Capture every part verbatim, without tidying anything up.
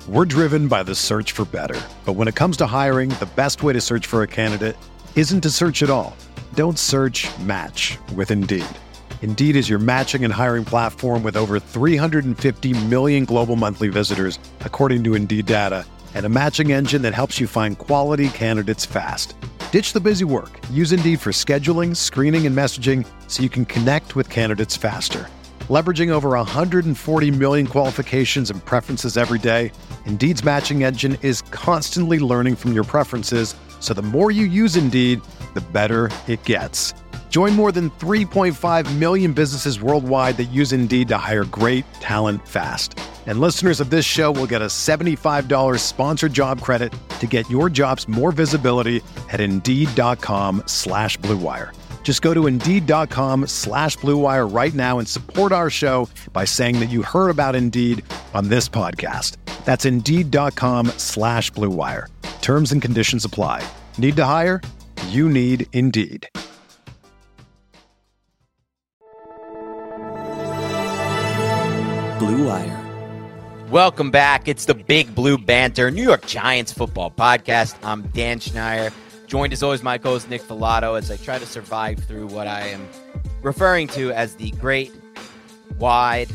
We're driven by the search for better. But when it comes to hiring, the best way to search for a candidate isn't to search at all. Don't search, match with Indeed. Indeed is your matching and hiring platform with over three hundred fifty million global monthly visitors, according to Indeed data, and a matching engine that helps you find quality candidates fast. Ditch the busy work. Use Indeed for scheduling, screening, and messaging so you can connect with candidates faster. Leveraging over one hundred forty million qualifications and preferences every day, Indeed's matching engine is constantly learning from your preferences, so the more you use Indeed, the better it gets. Join more than three point five million businesses worldwide that use Indeed to hire great talent fast. And listeners of this show will get a seventy-five dollars sponsored job credit to get your jobs more visibility at Indeed.com slash Blue Wire. Just go to Indeed.com slash Blue Wire right now and support our show by saying that you heard about Indeed on this podcast. That's Indeed.com slash Blue Wire. Terms and conditions apply. Need to hire? You need Indeed. Blue Wire. Welcome back. It's the Big Blue Banter, New York Giants football podcast. I'm Dan Schneier, joined as always my co-host Nick Filato as I try to survive through what I am referring to as the great, wide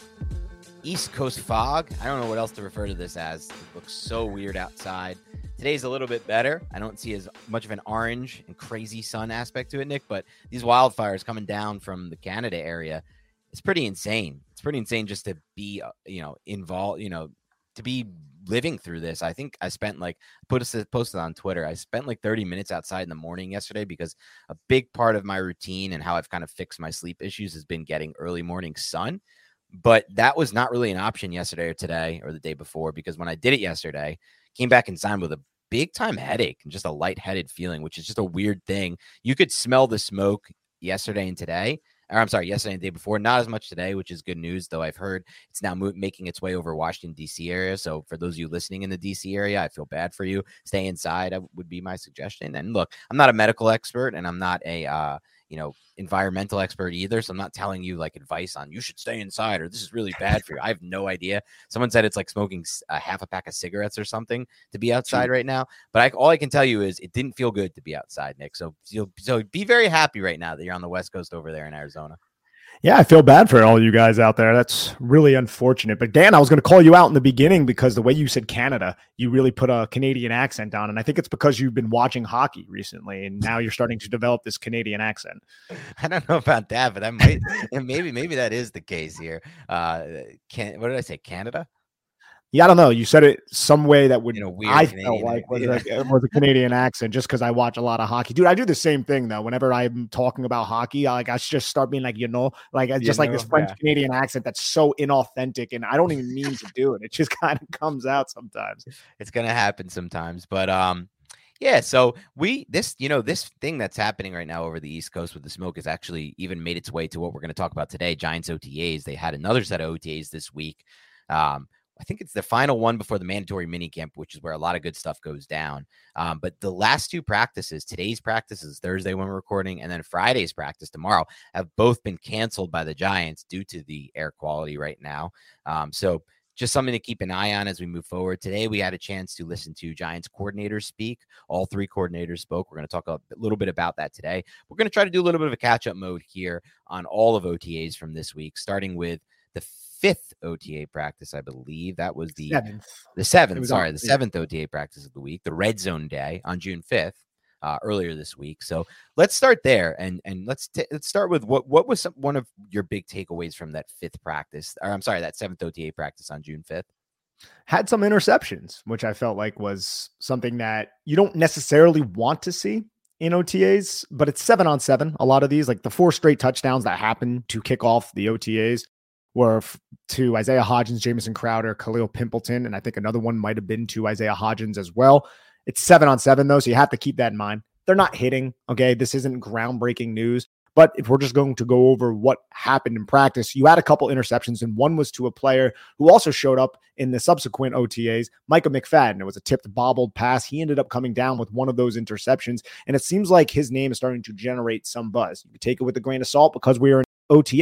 East Coast fog. I don't know what else to refer to this as. It looks so weird outside. Today's a little bit better. I don't see as much of an orange and crazy sun aspect to it, Nick, but these wildfires coming down from the Canada area, it's pretty insane. It's pretty insane just to be, you know, involved, you know, to be living through this. I think I spent like, put a posted on Twitter, I spent like thirty minutes outside in the morning yesterday because a big part of my routine and how I've kind of fixed my sleep issues has been getting early morning sun. But that was not really an option yesterday or today or the day before, because when I did it yesterday, came back inside with a big time headache and just a lightheaded feeling, which is just a weird thing. You could smell the smoke yesterday and today. Or I'm sorry, yesterday and the day before, not as much today, which is good news, though I've heard it's now mo- making its way over Washington, D C area. So for those of you listening in the D C area, I feel bad for you. Stay inside would be my suggestion. And look, I'm not a medical expert and I'm not a, uh, you know, environmental expert either. So I'm not telling you like advice on you should stay inside or this is really bad for you. I have no idea. Someone said it's like smoking a half a pack of cigarettes or something to be outside right now. But I, all I can tell you is it didn't feel good to be outside, Nick. So, so be very happy right now that you're on the West Coast over there in Arizona. Yeah, I feel bad for all you guys out there. That's really unfortunate. But Dan, I was going to call you out in the beginning because the way you said Canada, you really put a Canadian accent on. And I think it's because you've been watching hockey recently and now you're starting to develop this Canadian accent. I don't know about that, but that might, maybe, maybe that is the case here. Uh, can, what did I say? Canada? Yeah, I don't know. You said it some way that would, you know, weird I Canadian felt like was, accent. a, was a Canadian accent just because I watch a lot of hockey. Dude, I do the same thing, though. Whenever I'm talking about hockey, I, like I just start being like, you know, like I just You like know, this French yeah. Canadian accent that's so inauthentic. And I don't even mean to do it. It just kind of comes out sometimes. It's going to happen sometimes. But um, yeah, so we this, you know, this thing that's happening right now over the East Coast with the smoke has actually even made its way to what we're going to talk about today. Giants O T As. They had another set of O T As this week. Um, I think it's the final one before the mandatory minicamp, which is where a lot of good stuff goes down. Um, but the last two practices, today's practice is Thursday when we're recording, and then Friday's practice tomorrow, have both been canceled by the Giants due to the air quality right now. Um, so just something to keep an eye on as we move forward. Today, we had a chance to listen to Giants coordinators speak. All three coordinators spoke. We're going to talk a little bit about that today. We're going to try to do a little bit of a catch-up mode here on all of O T As from this week, starting with the fifth O T A practice, I believe. That was the Seventh. the seventh, sorry, on, the yeah. seventh O T A practice of the week, the red zone day on June fifth, uh, earlier this week. So let's start there. And and let's, t- let's start with what, what was some, one of your big takeaways from that fifth practice, or I'm sorry, that seventh O T A practice on June fifth. Had some interceptions, which I felt like was something that you don't necessarily want to see in O T As, but it's seven on seven. A lot of these, like the four straight touchdowns that happened to kick off the O T As, were f- to Isaiah Hodgins, Jamison Crowder, Khalil Pimpleton, and I think another one might have been to Isaiah Hodgins as well. It's seven on seven, though, so you have to keep that in mind. They're not hitting, okay? This isn't groundbreaking news, but if we're just going to go over what happened in practice, you had a couple interceptions, and one was to a player who also showed up in the subsequent O T As, Micah McFadden. It was a tipped, bobbled pass. He ended up coming down with one of those interceptions, and it seems like his name is starting to generate some buzz. You can take it with a grain of salt because we are in O T As,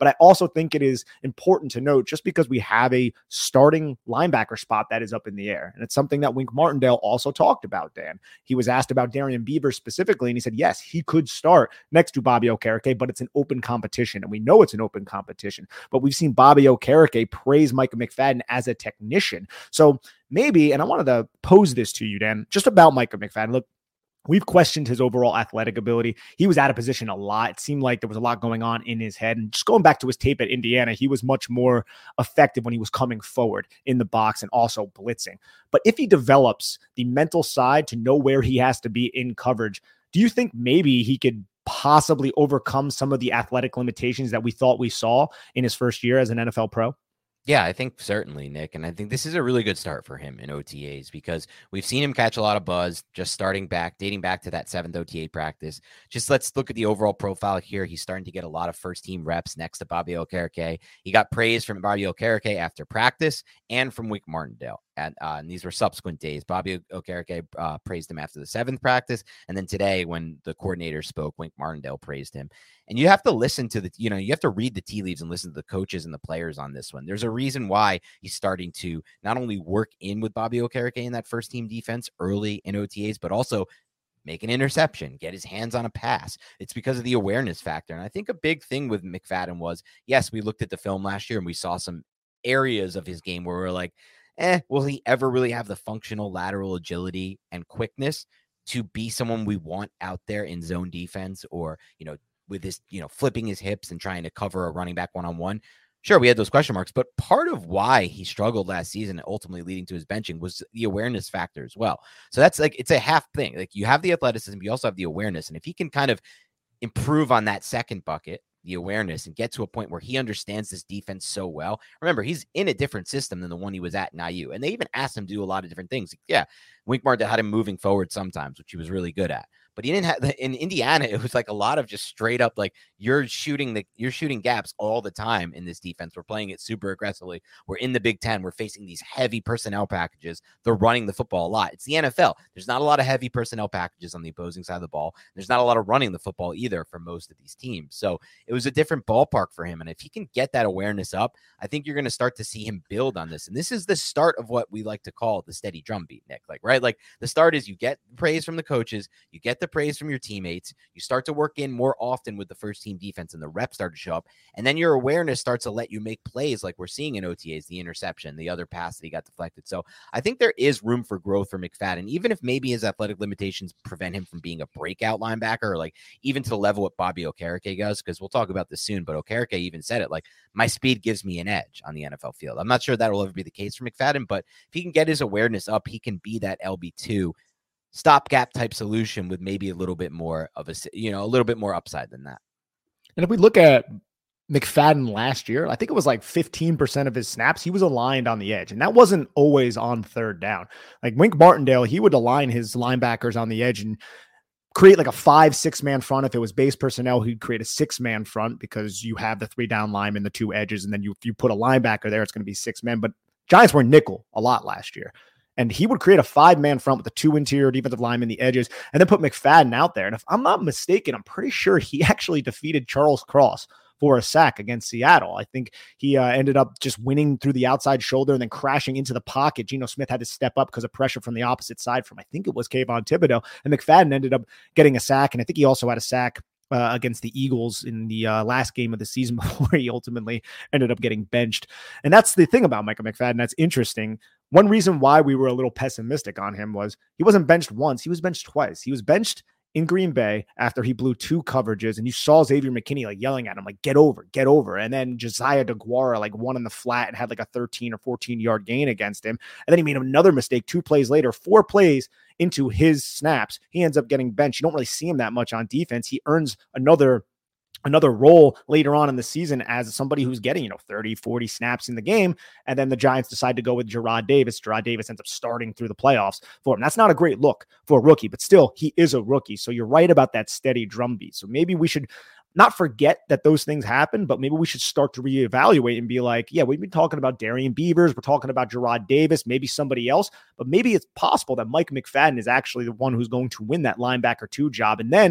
But I also think it is important to note, just because we have a starting linebacker spot that is up in the air, and it's something that Wink Martindale also talked about, Dan. He was asked about Darian Beavers specifically, and he said, yes, he could start next to Bobby Okereke, but it's an open competition, and we know it's an open competition. But we've seen Bobby Okereke praise Micah McFadden as a technician. So maybe, and I wanted to pose this to you, Dan, just about Micah McFadden. Look, we've questioned his overall athletic ability. He was out of position a lot. It seemed like there was a lot going on in his head. And just going back to his tape at Indiana, he was much more effective when he was coming forward in the box and also blitzing. But if he develops the mental side to know where he has to be in coverage, do you think maybe he could possibly overcome some of the athletic limitations that we thought we saw in his first year as an N F L pro? Yeah, I think certainly, Nick. And I think this is a really good start for him in O T As, because we've seen him catch a lot of buzz just starting back, dating back to that seventh O T A practice. Just let's look at the overall profile here. He's starting to get a lot of first team reps next to Bobby Okereke. He got praise from Bobby Okereke after practice and from Wink Martindale. And, uh, and these were subsequent days. Bobby Okereke uh, praised him after the seventh practice. And then today, when the coordinator spoke, Wink Martindale praised him. And you have to listen to the, you know, you have to read the tea leaves and listen to the coaches and the players on this one. There's a reason why he's starting to not only work in with Bobby Okereke in that first team defense early in O T As, but also make an interception, get his hands on a pass. It's because of the awareness factor. And I think a big thing with McFadden was, yes, we looked at the film last year and we saw some areas of his game where we're like, eh, will he ever really have the functional lateral agility and quickness to be someone we want out there in zone defense, or, you know, with his, you know, flipping his hips and trying to cover a running back one-on-one? Sure, we had those question marks, but part of why he struggled last season, ultimately leading to his benching, was the awareness factor as well. So that's like, it's a half thing. Like, you have the athleticism, but you also have the awareness. And if he can kind of improve on that second bucket, the awareness, and get to a point where he understands this defense so well. Remember, he's in a different system than the one he was at in I U. And they even asked him to do a lot of different things. Yeah, Wink Martindale had him moving forward sometimes, which he was really good at. But he didn't have, in Indiana, it was like a lot of just straight up, like, you're shooting the you're shooting gaps all the time in this defense. We're playing it super aggressively. We're in the Big Ten. We're facing these heavy personnel packages. They're running the football a lot. It's the N F L. There's not a lot of heavy personnel packages on the opposing side of the ball. There's not a lot of running the football either for most of these teams. So it was a different ballpark for him. And if he can get that awareness up, I think you're going to start to see him build on this. And this is the start of what we like to call the steady drumbeat, Nick. Like, right? Like, the start is you get praise from the coaches, you get the praise from your teammates, you start to work in more often with the first team defense, and the reps start to show up. And then your awareness starts to let you make plays like we're seeing in O T As, the interception, the other pass that he got deflected. So I think there is room for growth for McFadden, even if maybe his athletic limitations prevent him from being a breakout linebacker, or like even to the level what Bobby Okereke does, because we'll talk about this soon. But Okereke even said it, like, my speed gives me an edge on the N F L field. I'm not sure that will ever be the case for McFadden, but if he can get his awareness up, he can be that L B two stopgap type solution with maybe a little bit more of a, you know, a little bit more upside than that. And if we look at McFadden last year, I think it was like fifteen percent of his snaps, he was aligned on the edge. And that wasn't always on third down. Like, Wink Martindale, he would align his linebackers on the edge and create like a five, six man front. If it was base personnel, he'd create a six man front, because you have the three down linemen, the two edges. And then you, if you put a linebacker there, it's going to be six men. But Giants were nickel a lot last year. And he would create a five-man front with the two interior defensive linemen, the edges, and then put McFadden out there. And if I'm not mistaken, I'm pretty sure he actually defeated Charles Cross for a sack against Seattle. I think he uh, ended up just winning through the outside shoulder and then crashing into the pocket. Geno Smith had to step up because of pressure from the opposite side from, I think it was Kayvon Thibodeau. And McFadden ended up getting a sack. And I think he also had a sack Uh, against the Eagles in the uh, last game of the season before he ultimately ended up getting benched. And that's the thing about Micah McFadden that's interesting. One reason why we were a little pessimistic on him was he wasn't benched once. He was benched twice. He was benched in Green Bay after he blew two coverages, and you saw Xavier McKinney like yelling at him, like, get over, get over. And then Josiah DeGuara like won in the flat and had like a thirteen or fourteen yard gain against him. And then he made another mistake two plays later, four plays into his snaps. He ends up getting benched. You don't really see him that much on defense. He earns another another role later on in the season as somebody who's getting, you know, thirty, forty snaps in the game. And then the Giants decide to go with Jarrad Davis. Jarrad Davis ends up starting through the playoffs for him. That's not a great look for a rookie, but still, he is a rookie. So you're right about that steady drumbeat. So maybe we should not forget that those things happen, but maybe we should start to reevaluate and be like, yeah, we've been talking about Darian Beavers. We're talking about Jarrad Davis, maybe somebody else, but maybe it's possible that Mike McFadden is actually the one who's going to win that linebacker two job. And then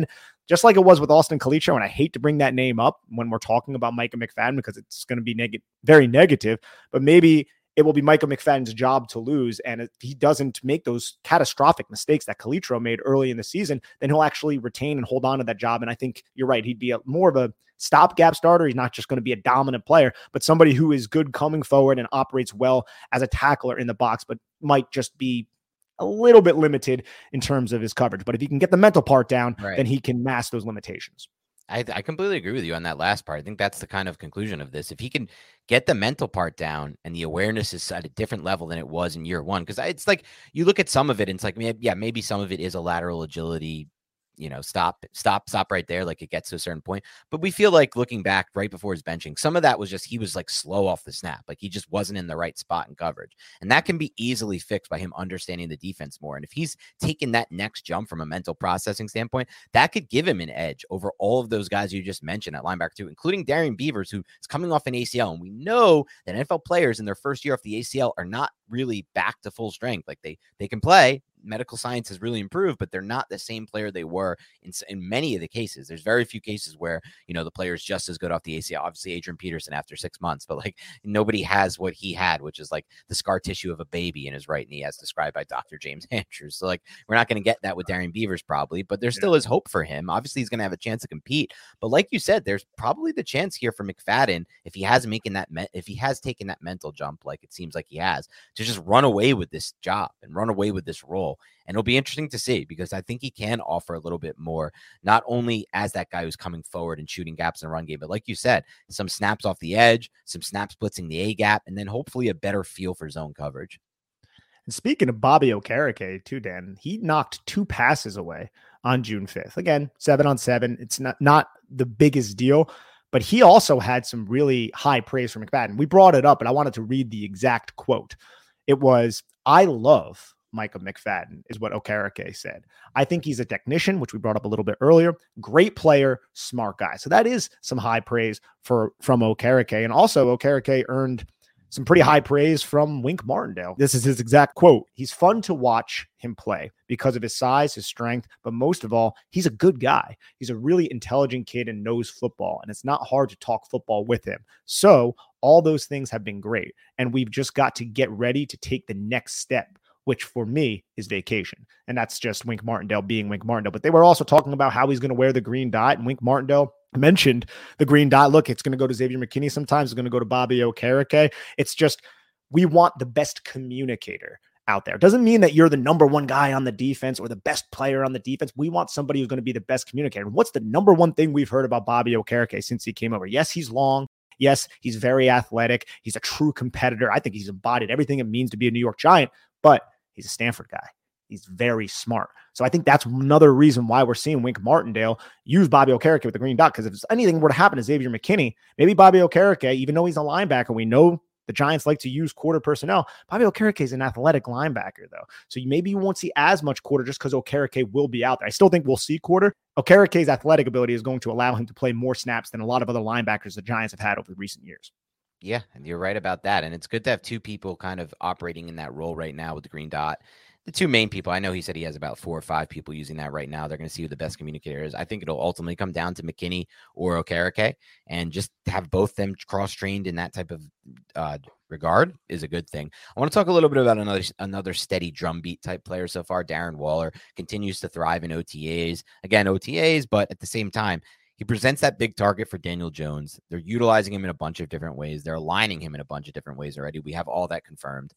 just like it was with Austin Calitro. And I hate to bring that name up when we're talking about Micah McFadden because it's going to be neg- very negative, but maybe it will be Micah McFadden's job to lose. And if he doesn't make those catastrophic mistakes that Calitro made early in the season, then he'll actually retain and hold on to that job. And I think you're right. He'd be a, more of a stopgap starter. He's not just going to be a dominant player, but somebody who is good coming forward and operates well as a tackler in the box, but might just be a little bit limited in terms of his coverage. But if he can get the mental part down, right, then he can mask those limitations. I, I completely agree with you on that last part. I think that's the kind of conclusion of this. If he can get the mental part down and the awareness is at a different level than it was in year one, because it's like you look at some of it and it's like, yeah, maybe some of it is a lateral agility, you know, stop, stop, stop right there. Like it gets to a certain point, but we feel like looking back right before his benching, some of that was just, he was like slow off the snap. Like he just wasn't in the right spot in coverage. And that can be easily fixed by him understanding the defense more. And if he's taken that next jump from a mental processing standpoint, that could give him an edge over all of those guys you just mentioned at linebacker too, including Darrian Beavers, who is coming off an A C L. And we know that N F L players in their first year off the A C L are not really back to full strength. Like they, they can play. Medical science has really improved, but they're not the same player they were in, in many of the cases. There's very few cases where, you know, the player is just as good off the A C L. Obviously, Adrian Peterson after six months, but like nobody has what he had, which is like the scar tissue of a baby in his right knee, as described by Doctor James Andrews. So like we're not going to get that with Darrian Beavers probably, but there still is hope for him. Obviously, he's going to have a chance to compete. But like you said, there's probably the chance here for McFadden, if he has making that, me- if he has taken that mental jump, like it seems like he has, to just run away with this job and run away with this role. And it'll be interesting to see because I think he can offer a little bit more, not only as that guy who's coming forward and shooting gaps in the run game, but like you said, some snaps off the edge, some snaps blitzing the A gap, and then hopefully a better feel for zone coverage. And speaking of Bobby Okereke too, Dan, he knocked two passes away on June fifth. Again, seven on seven. It's not, not the biggest deal, but he also had some really high praise from McFadden. We brought it up, and I wanted to read the exact quote. It was, "I love Micah McFadden," is what Okereke said. "I think he's a technician," which we brought up a little bit earlier. "Great player, smart guy." So that is some high praise for from Okereke. And also Okereke earned some pretty high praise from Wink Martindale. This is his exact quote. "He's fun to watch him play because of his size, his strength, but most of all, he's a good guy. He's a really intelligent kid and knows football, and it's not hard to talk football with him. So all those things have been great, and we've just got to get ready to take the next step, which for me is vacation." And that's just Wink Martindale being Wink Martindale. But they were also talking about how he's going to wear the green dot, and Wink Martindale mentioned the green dot. Look, it's going to go to Xavier McKinney sometimes. It's going to go to Bobby Okereke. It's just, we want the best communicator out there. It doesn't mean that you're the number one guy on the defense or the best player on the defense. We want somebody who's going to be the best communicator. What's the number one thing we've heard about Bobby Okereke since he came over? Yes, he's long. Yes, he's very athletic. He's a true competitor. I think he's embodied everything it means to be a New York Giant, but he's a Stanford guy. He's very smart. So I think that's another reason why we're seeing Wink Martindale use Bobby Okereke with the green dot, because if anything were to happen to Xavier McKinney, maybe Bobby Okereke, even though he's a linebacker, we know the Giants like to use quarter personnel. Bobby Okereke is an athletic linebacker, though. So maybe you won't see as much quarter just because Okereke will be out there. I still think we'll see quarter. Okereke's athletic ability is going to allow him to play more snaps than a lot of other linebackers the Giants have had over the recent years. Yeah, and you're right about that. And it's good to have two people kind of operating in that role right now with the green dot. The two main people, I know he said he has about four or five people using that right now. They're going to see who the best communicator is. I think it'll ultimately come down to McKinney or Okereke, and just have both them cross-trained in that type of uh, regard is a good thing. I want to talk a little bit about another another steady drumbeat type player so far. Darren Waller continues to thrive in O T As. Again, O T As, but at the same time, he presents that big target for Daniel Jones. They're utilizing him in a bunch of different ways. They're aligning him in a bunch of different ways already. We have all that confirmed.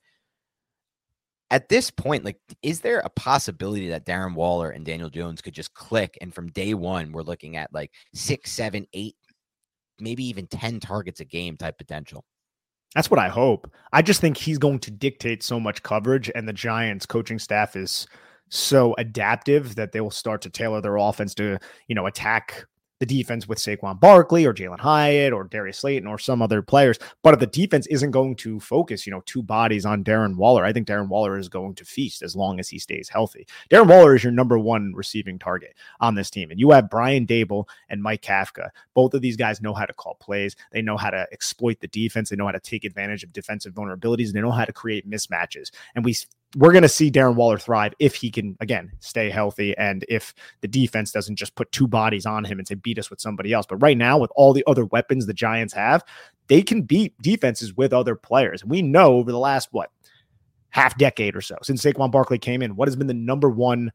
At this point, like, is there a possibility that Darren Waller and Daniel Jones could just click, and from day one, we're looking at like six, seven, eight, maybe even ten targets a game type potential? That's what I hope. I just think he's going to dictate so much coverage, and the Giants coaching staff is so adaptive that they will start to tailor their offense to, you know, attack the defense with Saquon Barkley or Jalen Hyatt or Darius Slayton or some other players. But if the defense isn't going to focus, you know, two bodies on Darren Waller, I think Darren Waller is going to feast as long as he stays healthy. Darren Waller is your number one receiving target on this team. And you have Brian Dable and Mike Kafka. Both of these guys know how to call plays. They know how to exploit the defense. They know how to take advantage of defensive vulnerabilities. And they know how to create mismatches. And we we're going to see Darren Waller thrive if he can, again, stay healthy and if the defense doesn't just put two bodies on him and say, beat us with somebody else. But right now, with all the other weapons the Giants have, they can beat defenses with other players. We know over the last, what, half decade or so, since Saquon Barkley came in, what has been the number one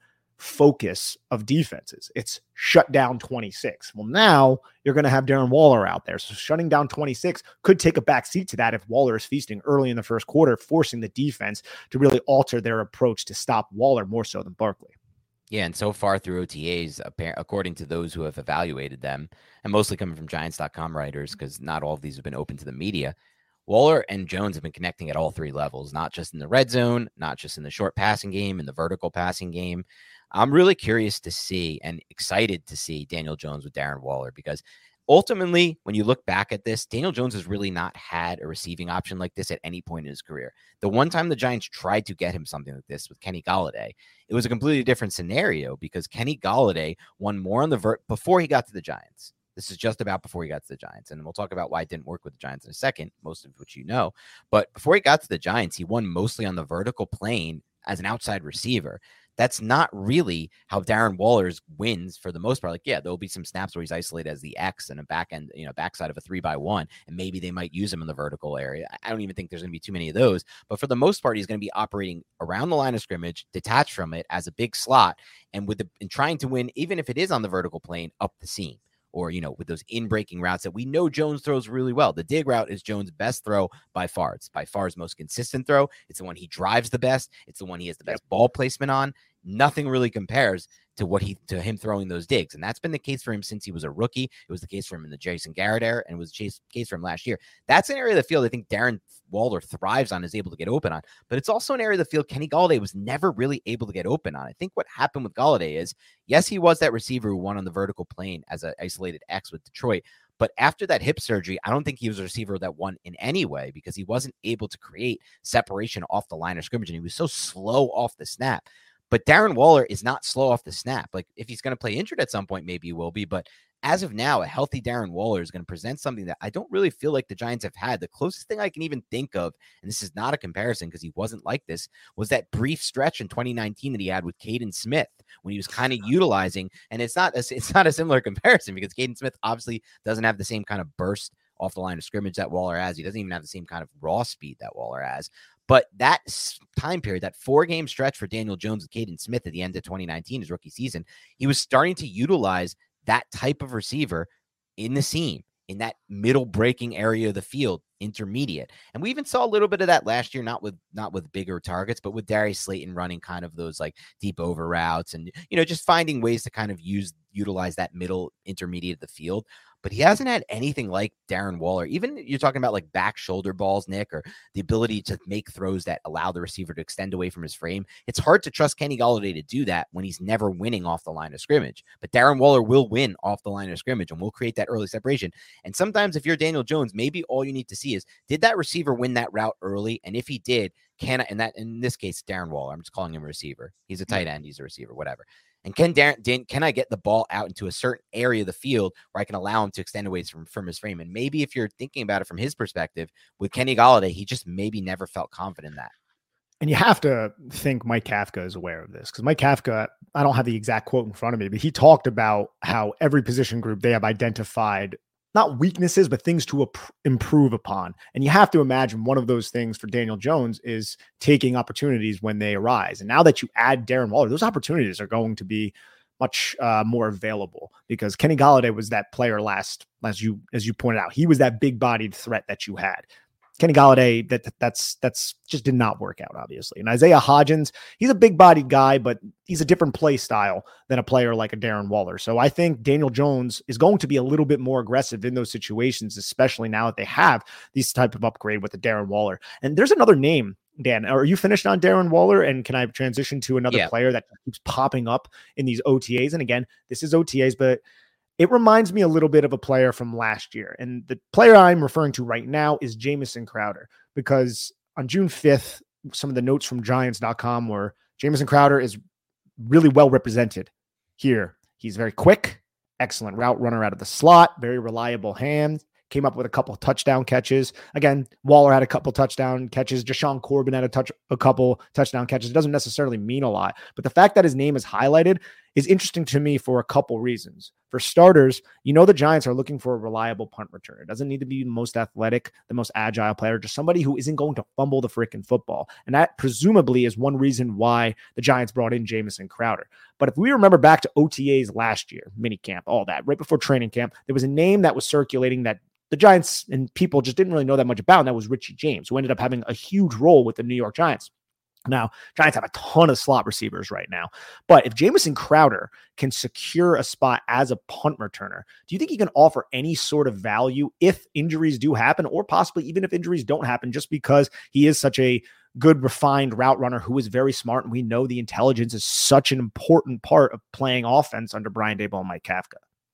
focus of defenses? It's shut down twenty-six. Well, now you're going to have Darren Waller out there. So shutting down twenty-six could take a back seat to that if Waller is feasting early in the first quarter, forcing the defense to really alter their approach to stop Waller more so than Barkley. Yeah, and so far through O T As, according to those who have evaluated them, and mostly coming from Giants dot com writers, because not all of these have been open to the media, Waller and Jones have been connecting at all three levels, not just in the red zone, not just in the short passing game, in the vertical passing game. I'm really curious to see and excited to see Daniel Jones with Darren Waller, because ultimately, when you look back at this, Daniel Jones has really not had a receiving option like this at any point in his career. The one time the Giants tried to get him something like this with Kenny Golladay, it was a completely different scenario because Kenny Golladay won more on the vert before he got to the Giants. This is just about before he got to the Giants. And we'll talk about why it didn't work with the Giants in a second, most of which you know. But before he got to the Giants, he won mostly on the vertical plane as an outside receiver. That's not really how Darren Waller's wins for the most part. Like, yeah, there'll be some snaps where he's isolated as the X and a back end, you know, backside of a three by one, and maybe they might use him in the vertical area. I don't even think there's going to be too many of those. But for the most part, he's going to be operating around the line of scrimmage, detached from it as a big slot, and with the and trying to win, even if it is on the vertical plane, up the seam. Or, you know, with those in-breaking routes that we know Jones throws really well. The dig route is Jones' best throw by far. It's by far his most consistent throw. It's the one he drives the best. It's the one he has the best ball placement on. Nothing really compares to what he to him throwing those digs. And that's been the case for him since he was a rookie. It was the case for him in the Jason Garrett era, and it was the case for him last year. That's an area of the field I think Darren Waller thrives on, is able to get open on. But it's also an area of the field Kenny Golladay was never really able to get open on. I think what happened with Golladay is, yes, he was that receiver who won on the vertical plane as an isolated X with Detroit. But after that hip surgery, I don't think he was a receiver that won in any way, because he wasn't able to create separation off the line of scrimmage, and he was so slow off the snap. But Darren Waller is not slow off the snap. Like, if he's going to play injured at some point, maybe he will be. But as of now, a healthy Darren Waller is going to present something that I don't really feel like the Giants have had. The closest thing I can even think of, and this is not a comparison because he wasn't like this, was that brief stretch in twenty nineteen that he had with Caden Smith when he was kind of utilizing. And it's not a, it's not a similar comparison because Caden Smith obviously doesn't have the same kind of burst off the line of scrimmage that Waller has. He doesn't even have the same kind of raw speed that Waller has. But that time period, that four-game stretch for Daniel Jones with Caden Smith at the end of twenty nineteen, his rookie season, he was starting to utilize that type of receiver in the seam, in that middle breaking area of the field, intermediate. And we even saw a little bit of that last year, not with not with bigger targets, but with Darius Slayton running kind of those like deep over routes and, you know, just finding ways to kind of use utilize that middle intermediate of the field. But he hasn't had anything like Darren Waller. Even you're talking about like back shoulder balls, Nick, or the ability to make throws that allow the receiver to extend away from his frame. It's hard to trust Kenny Golladay to do that when he's never winning off the line of scrimmage. But Darren Waller will win off the line of scrimmage and will create that early separation. And sometimes if you're Daniel Jones, maybe all you need to see is, did that receiver win that route early? And if he did, can I, and that in this case, Darren Waller, I'm just calling him a receiver. He's a tight end. He's a receiver, whatever. And can Darren, can I get the ball out into a certain area of the field where I can allow him to extend away from, from his frame? And maybe if you're thinking about it from his perspective, with Kenny Golladay, he just maybe never felt confident in that. And you have to think Mike Kafka is aware of this, because Mike Kafka, I don't have the exact quote in front of me, but he talked about how every position group they have identified not weaknesses, but things to ap- improve upon. And you have to imagine one of those things for Daniel Jones is taking opportunities when they arise. And now that you add Darren Waller, those opportunities are going to be much uh, more available, because Kenny Golladay was that player last, as you, as you pointed out, he was that big bodied threat that you had. Kenny Golladay, that that's that's just did not work out, obviously. And Isaiah Hodgins, he's a big-bodied guy, but he's a different play style than a player like a Darren Waller. So I think Daniel Jones is going to be a little bit more aggressive in those situations, especially now that they have these type of upgrade with the Darren Waller. And there's another name, Dan. Are you finished on Darren Waller? And can I transition to another yeah. player that keeps popping up in these O T As? And again, this is O T As, but it reminds me a little bit of a player from last year. And the player I'm referring to right now is Jamison Crowder, because on June fifth, some of the notes from Giants dot com were Jamison Crowder is really well represented here. He's very quick, excellent route runner out of the slot, very reliable hands, came up with a couple of touchdown catches. Again, Waller had a couple touchdown catches. Jashaun Corbin had a touch, a couple touchdown catches. It doesn't necessarily mean a lot, but the fact that his name is highlighted is interesting to me for a couple reasons. For starters, you know the Giants are looking for a reliable punt returner. It doesn't need to be the most athletic, the most agile player, just somebody who isn't going to fumble the freaking football. And that presumably is one reason why the Giants brought in Jamison Crowder. But if we remember back to O T As last year, minicamp, all that, right before training camp, there was a name that was circulating that the Giants and people just didn't really know that much about, and that was Richie James, who ended up having a huge role with the New York Giants. Now, Giants have a ton of slot receivers right now, but if Jamison Crowder can secure a spot as a punt returner, do you think he can offer any sort of value if injuries do happen, or possibly even if injuries don't happen, just because he is such a good, refined route runner who is very smart, and we know the intelligence is such an important part of playing offense under Brian Daboll and Mike Kafka?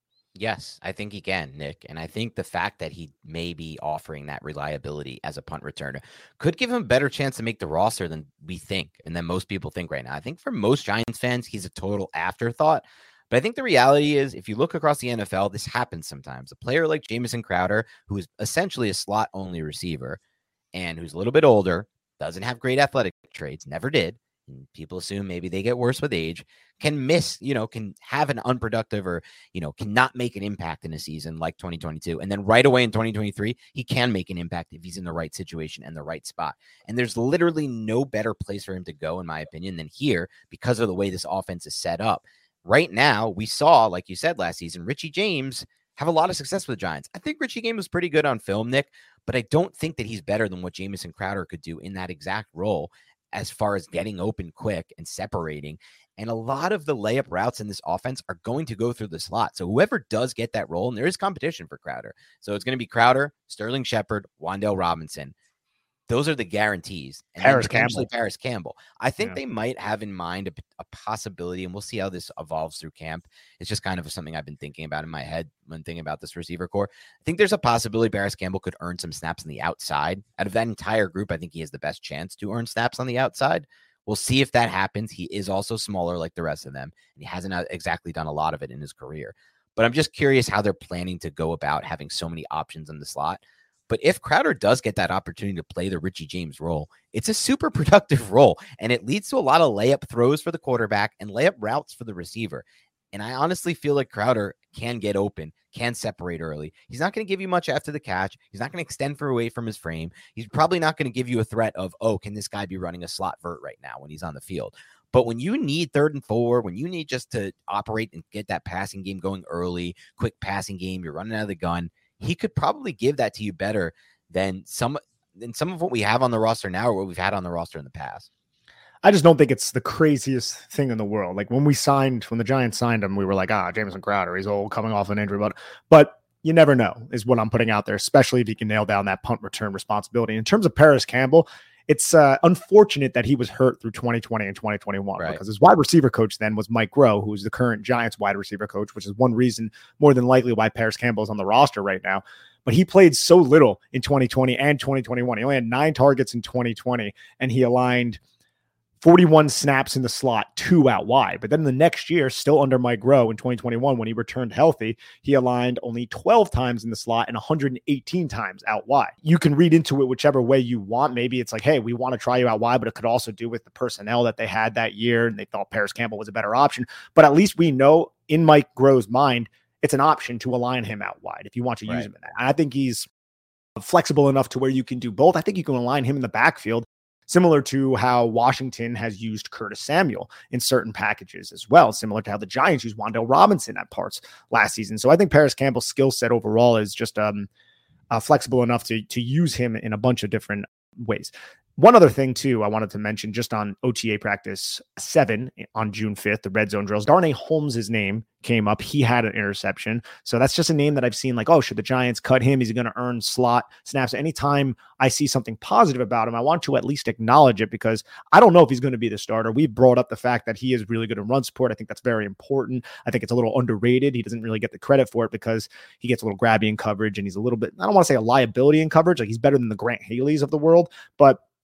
Yes, I think he can, Nick. And I think the fact that he may be offering that reliability as a punt returner could give him a better chance to make the roster than we think and than most people think right now. I think for most Giants fans, he's a total afterthought. But I think the reality is, if you look across the N F L, this happens sometimes. A player like Jamison Crowder, who is essentially a slot-only receiver and who's a little bit older, doesn't have great athletic traits, never did. And people assume maybe they get worse with age, can miss, you know, can have an unproductive or, you know, cannot make an impact in a season like twenty twenty-two. And then right away in twenty twenty-three, he can make an impact if he's in the right situation and the right spot. And there's literally no better place for him to go, in my opinion, than here because of the way this offense is set up. Right now, we saw, like you said last season, Richie James have a lot of success with the Giants. I think Richie James was pretty good on film, Nick, but I don't think that he's better than what Jamison Crowder could do in that exact role as far as getting open quick and separating. And a lot of the layup routes in this offense are going to go through the slot. So whoever does get that role, and there is competition for Crowder. So it's going to be Crowder, Sterling Shepard, Wan'Dale Robinson. Those are the guarantees. And Paris Campbell. Paris Campbell. I think Yeah. they might have in mind a, a possibility, and we'll see how this evolves through camp. It's just kind of something I've been thinking about in my head when thinking about this receiver core. I think there's a possibility Paris Campbell could earn some snaps on the outside. Out of that entire group, I think he has the best chance to earn snaps on the outside. We'll see if that happens. He is also smaller like the rest of them, and he hasn't exactly done a lot of it in his career. But I'm just curious how they're planning to go about having so many options in the slot. But if Crowder does get that opportunity to play the Richie James role, it's a super productive role, and it leads to a lot of layup throws for the quarterback and layup routes for the receiver. And I honestly feel like Crowder can get open, can separate early. He's not going to give you much after the catch. He's not going to extend for away from his frame. He's probably not going to give you a threat of, oh, can this guy be running a slot vert right now when he's on the field? But when you need third and four, when you need just to operate and get that passing game going early, quick passing game, you're running out of the gun, he could probably give that to you better than some than some of what we have on the roster now or what we've had on the roster in the past. I just don't think it's the craziest thing in the world. Like when we signed, when the Giants signed him, we were like, ah, Jamison Crowder, he's old, coming off an injury. But, but you never know is what I'm putting out there, especially if you can nail down that punt return responsibility. In terms of Paris Campbell, it's uh, unfortunate that he was hurt through twenty twenty and twenty twenty-one right. because his wide receiver coach then was Mike Groh, who's the current Giants wide receiver coach, which is one reason more than likely why Paris Campbell is on the roster right now. But he played so little in twenty twenty and twenty twenty-one. He only had nine targets in twenty twenty, and he aligned forty-one snaps in the slot, two out wide. But then the next year, still under Mike Groh in twenty twenty-one, when he returned healthy, he aligned only twelve times in the slot and one hundred eighteen times out wide. You can read into it whichever way you want. Maybe it's like, hey, we want to try you out wide, but it could also do with the personnel that they had that year, and they thought Paris Campbell was a better option. But at least we know in Mike Groh's mind, it's an option to align him out wide if you want to right. use him in that. And I think he's flexible enough to where you can do both. I think you can align him in the backfield, similar to how Washington has used Curtis Samuel in certain packages as well, similar to how the Giants used Wan'Dale Robinson at parts last season. So I think Paris Campbell's skill set overall is just um, uh, flexible enough to, to use him in a bunch of different ways. One other thing, too, I wanted to mention just on O T A practice seven on June fifth, the red zone drills, Darnay Holmes' name came up. He had an interception. So that's just a name that I've seen like, oh, should the Giants cut him? Is he going to earn slot snaps? Anytime I see something positive about him, I want to at least acknowledge it because I don't know if he's going to be the starter. We brought up the fact that he is really good in run support. I think that's very important. I think it's a little underrated. He doesn't really get the credit for it because he gets a little grabby in coverage and he's a little bit, I don't want to say a liability in coverage. Like he's better than the Grant Haleys of the world, but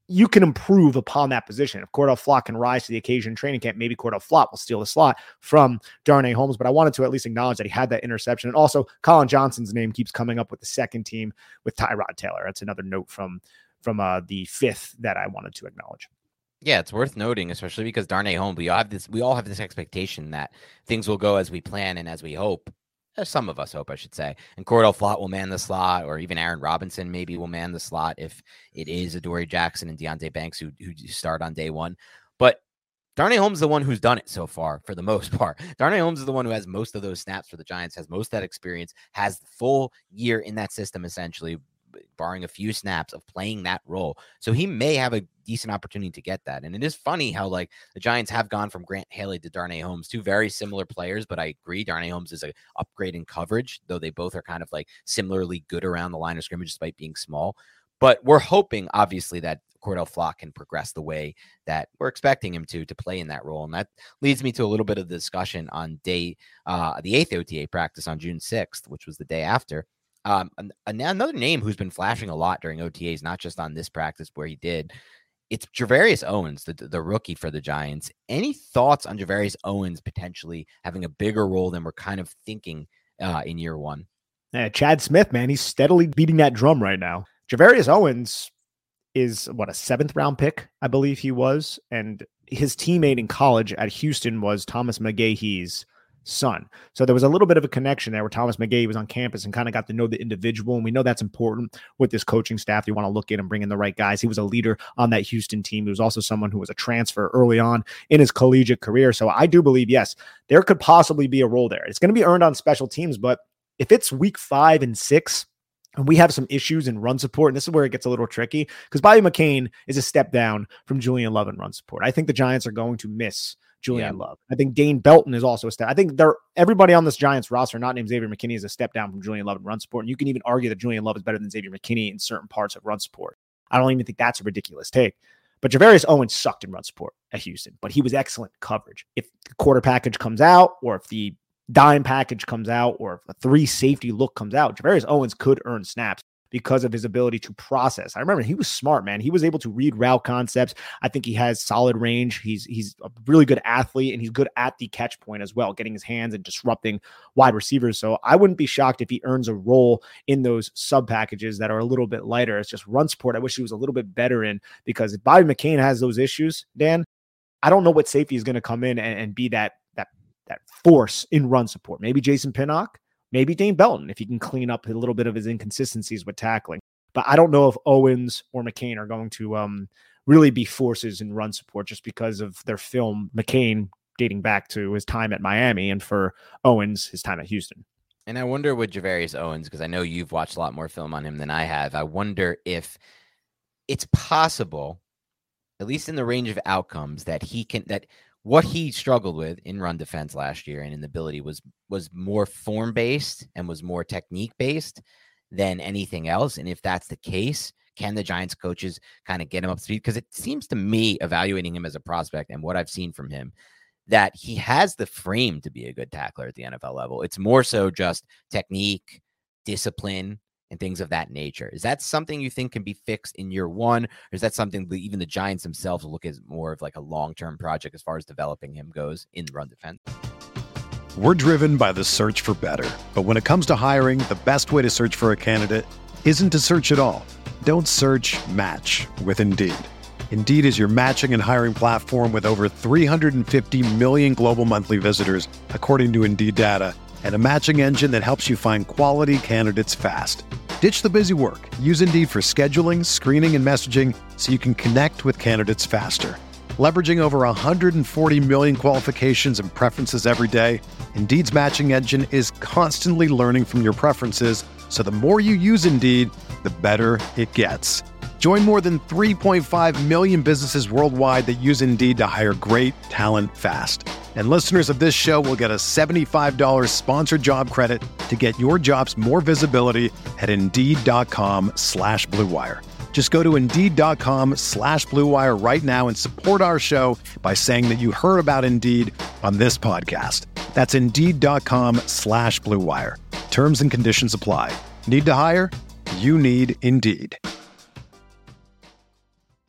you can improve upon that position. If Cordell Flott can rise to the occasion in training camp, maybe Cordell Flott will steal the slot from Darnay Holmes. But I wanted to at least acknowledge that he had that interception. And also, Colin Johnson's name keeps coming up with the second team with Tyrod Taylor. That's another note from, from uh, the fifth that I wanted to acknowledge. Yeah, it's worth noting, especially because Darnay Holmes, we all have this, we all have this expectation that things will go as we plan and as we hope. Some of us hope, I should say. And Cordell Flott will man the slot, or even Aaron Robinson maybe will man the slot if it is Adoree Jackson and Deonte Banks who, who start on day one. But Darnay Holmes is the one who's done it so far for the most part. Darnay Holmes is the one who has most of those snaps for the Giants, has most of that experience, has the full year in that system, essentially, barring a few snaps of playing that role. So he may have a decent opportunity to get that. And it is funny how like the Giants have gone from Grant Haley to Darnay Holmes, two very similar players, but I agree Darnay Holmes is an upgrade in coverage, though they both are kind of like similarly good around the line of scrimmage despite being small. But we're hoping, obviously, that Cordell Flott can progress the way that we're expecting him to, to play in that role. And that leads me to a little bit of the discussion on day, uh, the eighth O T A practice on June sixth, which was the day after. Um, another name who's been flashing a lot during O T As, not just on this practice where he did, it's Gervarrius Owens, the, the rookie for the Giants. Any thoughts on Gervarrius Owens potentially having a bigger role than we're kind of thinking uh, in year one? Yeah, Chad Smith, man, he's steadily beating that drum right now. Gervarrius Owens is what, a seventh round pick, I believe he was. And his teammate in college at Houston was Thomas McGahee's son. So there was a little bit of a connection there where Thomas McGahee was on campus and kind of got to know the individual. And we know that's important with this coaching staff. You want to look in and bring in the right guys. He was a leader on that Houston team. He was also someone who was a transfer early on in his collegiate career. So I do believe, yes, there could possibly be a role there. It's going to be earned on special teams, but if it's week five and six, and we have some issues in run support, and this is where it gets a little tricky because Bobby McCain is a step down from Julian Love in run support. I think the Giants are going to miss Julian yeah. Love. I think Dane Belton is also a step. I think they're everybody on this Giants roster, not named Xavier McKinney, is a step down from Julian Love in run support. And you can even argue that Julian Love is better than Xavier McKinney in certain parts of run support. I don't even think that's a ridiculous take. But Gervarrius Owens sucked in run support at Houston, but he was excellent coverage. If the quarter package comes out, or if the dime package comes out, or if a three safety look comes out, Gervarrius Owens could earn snaps because of his ability to process. I remember he was smart, man. He was able to read route concepts. I think he has solid range. He's he's a really good athlete, and he's good at the catch point as well, getting his hands and disrupting wide receivers. So I wouldn't be shocked if he earns a role in those sub packages that are a little bit lighter. It's just run support I wish he was a little bit better in, because if Bobby McCain has those issues, Dan, I don't know what safety is going to come in and, and be that, that, that force in run support. Maybe Jason Pinnock. Maybe Dane Belton, if he can clean up a little bit of his inconsistencies with tackling. But I don't know if Owens or McCain are going to um, really be forces in run support just because of their film, McCain dating back to his time at Miami, and for Owens, his time at Houston. And I wonder with Gervarrius Owens, because I know you've watched a lot more film on him than I have, I wonder if it's possible, at least in the range of outcomes, that he can, that what he struggled with in run defense last year and in the ability was was more form-based and was more technique-based than anything else. And if that's the case, can the Giants coaches kind of get him up to speed? Because it seems to me, evaluating him as a prospect and what I've seen from him, that he has the frame to be a good tackler at the N F L level. It's more so just technique, discipline, and things of that nature. Is that something you think can be fixed in year one? Or is that something that even the Giants themselves will look at more of like a long-term project as far as developing him goes in run defense? We're driven by the search for better. But when it comes to hiring, the best way to search for a candidate isn't to search at all. Don't search, match with Indeed. Indeed is your matching and hiring platform with over three hundred fifty million global monthly visitors, according to Indeed data, and a matching engine that helps you find quality candidates fast. Ditch the busy work. Use Indeed for scheduling, screening, and messaging so you can connect with candidates faster. Leveraging over one hundred forty million qualifications and preferences every day, Indeed's matching engine is constantly learning from your preferences, so the more you use Indeed, the better it gets. Join more than three point five million businesses worldwide that use Indeed to hire great talent fast. And listeners of this show will get a seventy-five dollars sponsored job credit to get your jobs more visibility at Indeed.com slash Blue Wire. Just go to Indeed.com slash Blue Wire right now and support our show by saying that you heard about Indeed on this podcast. That's Indeed.com slash Blue Wire. Terms and conditions apply. Need to hire? You need Indeed.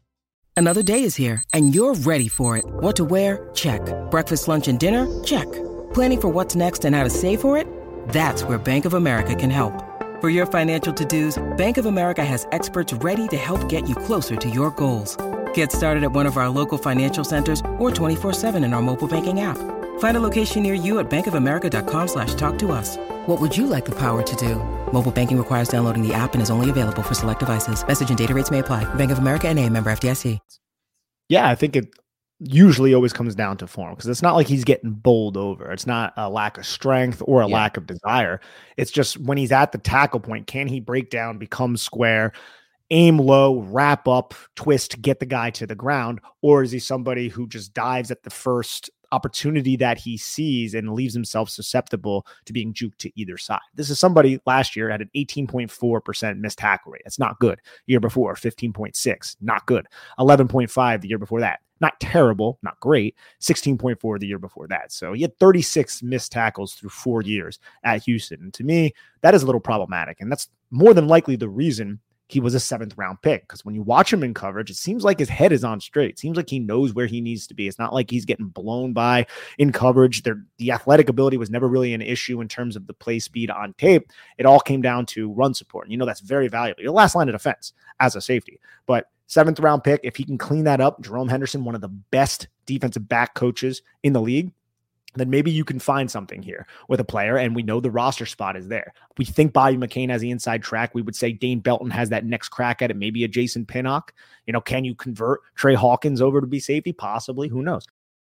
Another day is here, and you're ready for it. What to wear? Check. Breakfast, lunch, and dinner? Check. Planning for what's next and how to save for it? That's where Bank of America can help. For your financial to-dos, Bank of America has experts ready to help get you closer to your goals. Get started at one of our local financial centers or twenty-four seven in our mobile banking app. Find a location near you at bankofamerica.com slash talk to us. What would you like the power to do? Mobile banking requires downloading the app and is only available for select devices. Message and data rates may apply. Bank of America N A, member F D I C. Yeah, I think it usually always comes down to form because it's not like he's getting bowled over. It's not a lack of strength or a yeah. lack of desire. It's just when he's at the tackle point, can he break down, become square, aim low, wrap up, twist, get the guy to the ground? Or is he somebody who just dives at the first opportunity that he sees and leaves himself susceptible to being juked to either side? This is somebody last year had an eighteen point four percent missed tackle rate. That's not good. Year before, fifteen point six, not good. eleven point five the year before that. Not terrible, not great. sixteen point four the year before that. So he had thirty-six missed tackles through four years at Houston. And to me, that is a little problematic. And that's more than likely the reason he was a seventh round pick, because when you watch him in coverage, it seems like his head is on straight. It seems like he knows where he needs to be. It's not like he's getting blown by in coverage. There, the athletic ability was never really an issue in terms of the play speed on tape. It all came down to run support. And you know, that's very valuable. Your last line of defense as a safety, but seventh round pick, if he can clean that up, Jerome Henderson, one of the best defensive back coaches in the league, then maybe you can find something here with a player, and we know the roster spot is there. We think Bobby McCain has the inside track. We would say Dane Belton has that next crack at it, maybe a Jason Pinnock. You know, can you convert Trey Hawkins over to be safety? Possibly. Who knows?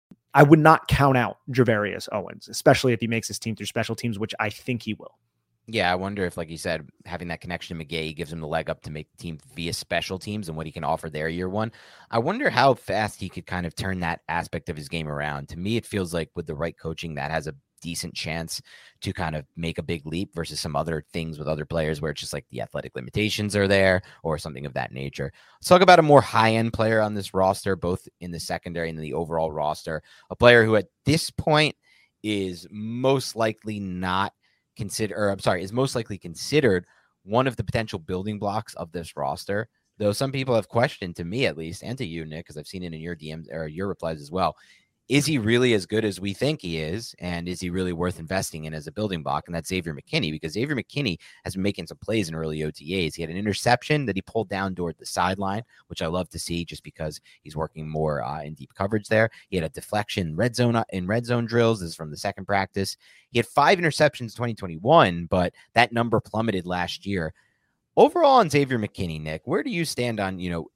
I would not count out Javarius Owens, especially if he makes his team through special teams, which I think he will. Yeah, I wonder if, like you said, having that connection to McGahee gives him the leg up to make the team via special teams and what he can offer there year one. I wonder how fast he could kind of turn that aspect of his game around. To me, it feels like with the right coaching, that has a decent chance to kind of make a big leap versus some other things with other players where it's just like the athletic limitations are there or something of that nature. Let's talk about a more high-end player on this roster, both in the secondary and the overall roster. A player who at this point is most likely not consider, or I'm sorry, is most likely considered one of the potential building blocks of this roster. Though some people have questioned, to me at least, and to you, Nick, because I've seen it in your D Ms or your replies as well. Is he really as good as we think he is? And is he really worth investing in as a building block? And that's Xavier McKinney, because Xavier McKinney has been making some plays in early O T As. He had an interception that he pulled down toward the sideline, which I love to see just because he's working more uh, in deep coverage there. He had a deflection in red zone in red zone drills. This is from the second practice. He had five interceptions in twenty twenty-one, but that number plummeted last year. Overall on Xavier McKinney, Nick, where do you stand on, you know,